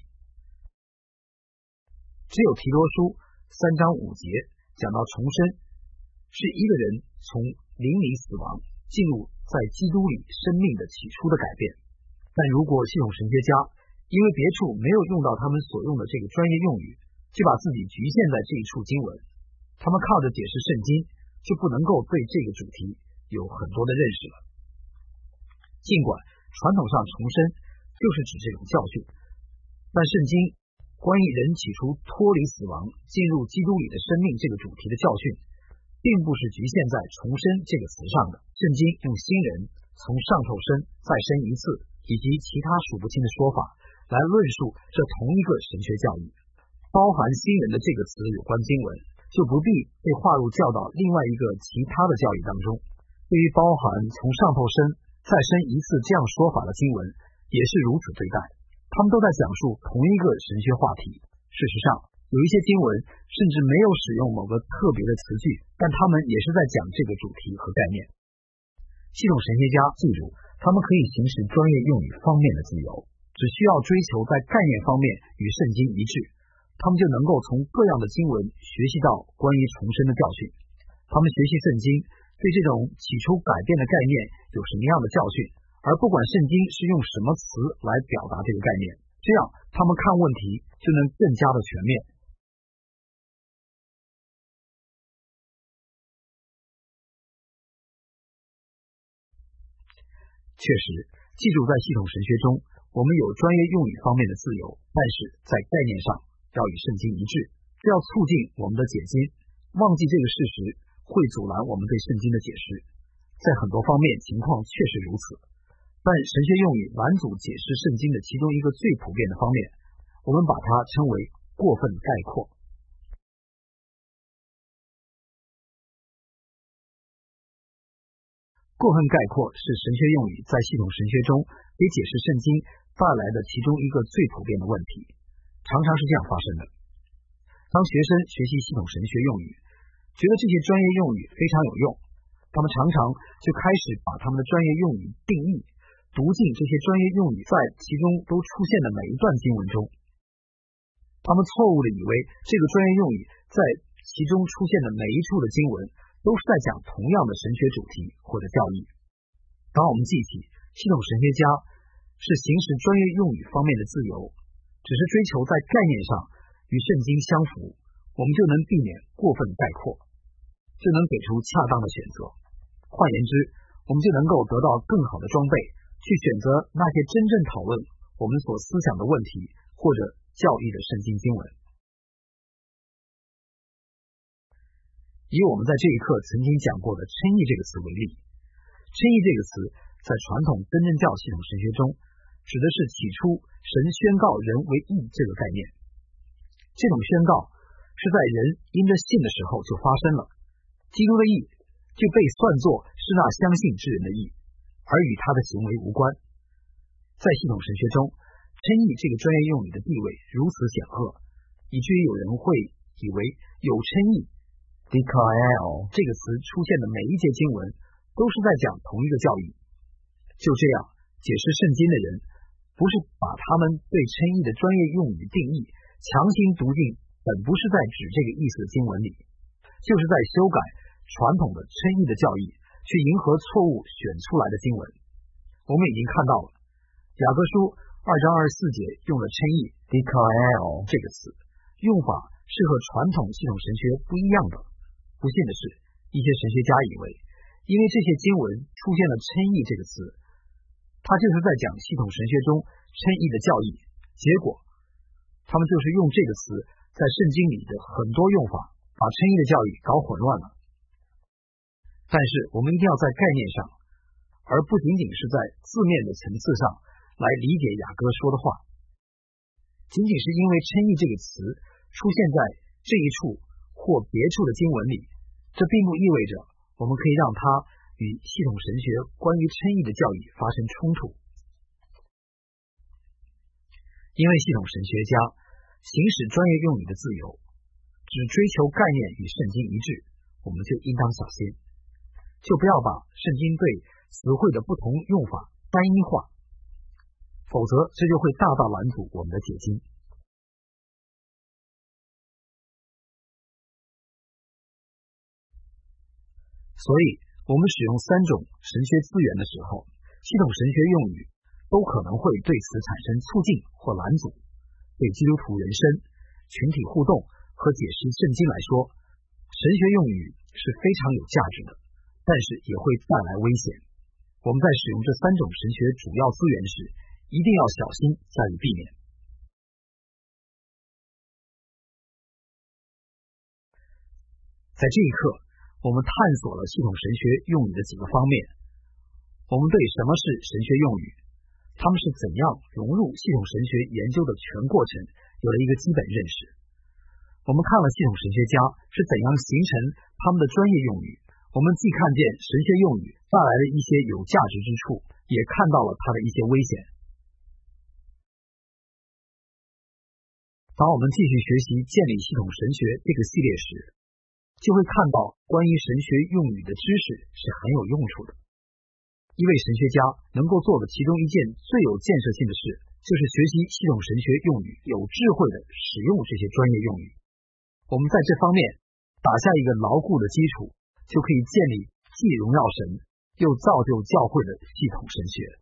只有提多书三章五节讲到重生是一个人从灵里死亡进入在基督里生命的起初的改变。但如果系统神学家因为别处没有用到他们所用的这个专业用语，就把自己局限在这一处经文，他们靠着解释圣经就不能够对这个主题有很多的认识了。尽管传统上重生就是指这种教训，但圣经关于人起初脱离死亡进入基督里的生命这个主题的教训，并不是局限在重生这个词上的。圣经用新人从上头生再生一次以及其他数不清的说法来论述这同一个神学教义。包含新人的这个词有关经文就不必被划入教导另外一个其他的教义当中。对于包含从上头生再生一次这样说法的经文也是如此对待，他们都在讲述同一个神学话题。事实上，有一些经文甚至没有使用某个特别的词句，但他们也是在讲这个主题和概念。系统神学家记住，他们可以行使专业用语方面的自由，只需要追求在概念方面与圣经一致，他们就能够从各样的经文学习到关于重生的教训。他们学习圣经对这种起初改变的概念有什么样的教训，而不管圣经是用什么词来表达这个概念，这样他们看问题就能更加的全面。确实，记住在系统神学中，我们有专业用语方面的自由，但是在概念上要与圣经一致，这要促进我们的解经。忘记这个事实会阻拦我们对圣经的解释。在很多方面情况确实如此，但神学用语拦阻解释圣经的其中一个最普遍的方面，我们把它称为过分概括。过分概括是神学用语在系统神学中给解释圣经带来的其中一个最普遍的问题，常常是这样发生的。当学生学习系统神学用语，觉得这些专业用语非常有用，他们常常就开始把他们的专业用语定义读进这些专业用语在其中都出现的每一段经文中。他们错误地以为这个专业用语在其中出现的每一处的经文都是在讲同样的神学主题或者教义。当我们记起系统神学家是行使专业用语方面的自由，只是追求在概念上与圣经相符，我们就能避免过分概括，就能给出恰当的选择。换言之，我们就能够得到更好的装备，去选择那些真正讨论我们所思想的问题或者教义的圣经经文。以我们在这一课曾经讲过的称义这个词为例，称义这个词在传统真正教系统神学中指的是起初神宣告人为义这个概念。这种宣告是在人因着信的时候就发生了，基督的义就被算作是那相信之人的义，而与他的行为无关。在系统神学中，称义这个专业用语的地位如此显赫，以至于有人会以为有称义 D K L 这个词出现的每一节经文都是在讲同一个教义。就这样，解释圣经的人不是把他们对称义的专业用语定义强行读进本不是在指这个意思的经文里，就是在修改传统的称义的教义，去迎合错误选出来的经文。我们已经看到了雅各书二章二十四节用了称义 D K L 这个词，用法是和传统系统神学不一样的。不幸的是，一些神学家以为因为这些经文出现了称义这个词，他就是在讲系统神学中称义的教义，结果他们就是用这个词在圣经里的很多用法把称义的教义搞混乱了。但是我们一定要在概念上，而不仅仅是在字面的层次上来理解雅各说的话。仅仅是因为称义这个词出现在这一处或别处的经文里，这并不意味着我们可以让它与系统神学关于称义的教义发生冲突。 因为系统神学家行使专业用语的自由，只追求概念与圣经一致，我们就应当小心，就不要把圣经对词汇的不同用法单一化，否则这就会大大拦阻我们的解经。所以我们使用三种神学资源的时候，系统神学用语都可能会对此产生促进或拦阻。对基督徒人生、群体互动和解释圣经来说，神学用语是非常有价值的，但是也会带来危险。我们在使用这三种神学主要资源时，一定要小心加以避免。在这一刻，我们探索了系统神学用语的几个方面。我们对什么是神学用语，他们是怎样融入系统神学研究的全过程有了一个基本认识。我们看了系统神学家是怎样形成他们的专业用语，我们既看见神学用语带来的一些有价值之处，也看到了它的一些危险。当我们继续学习建立系统神学这个系列时，就会看到关于神学用语的知识是很有用处的。一位神学家能够做的其中一件最有建设性的事，就是学习系统神学用语，有智慧的使用这些专业用语。我们在这方面打下一个牢固的基础，就可以建立既荣耀神又造就教会的系统神学。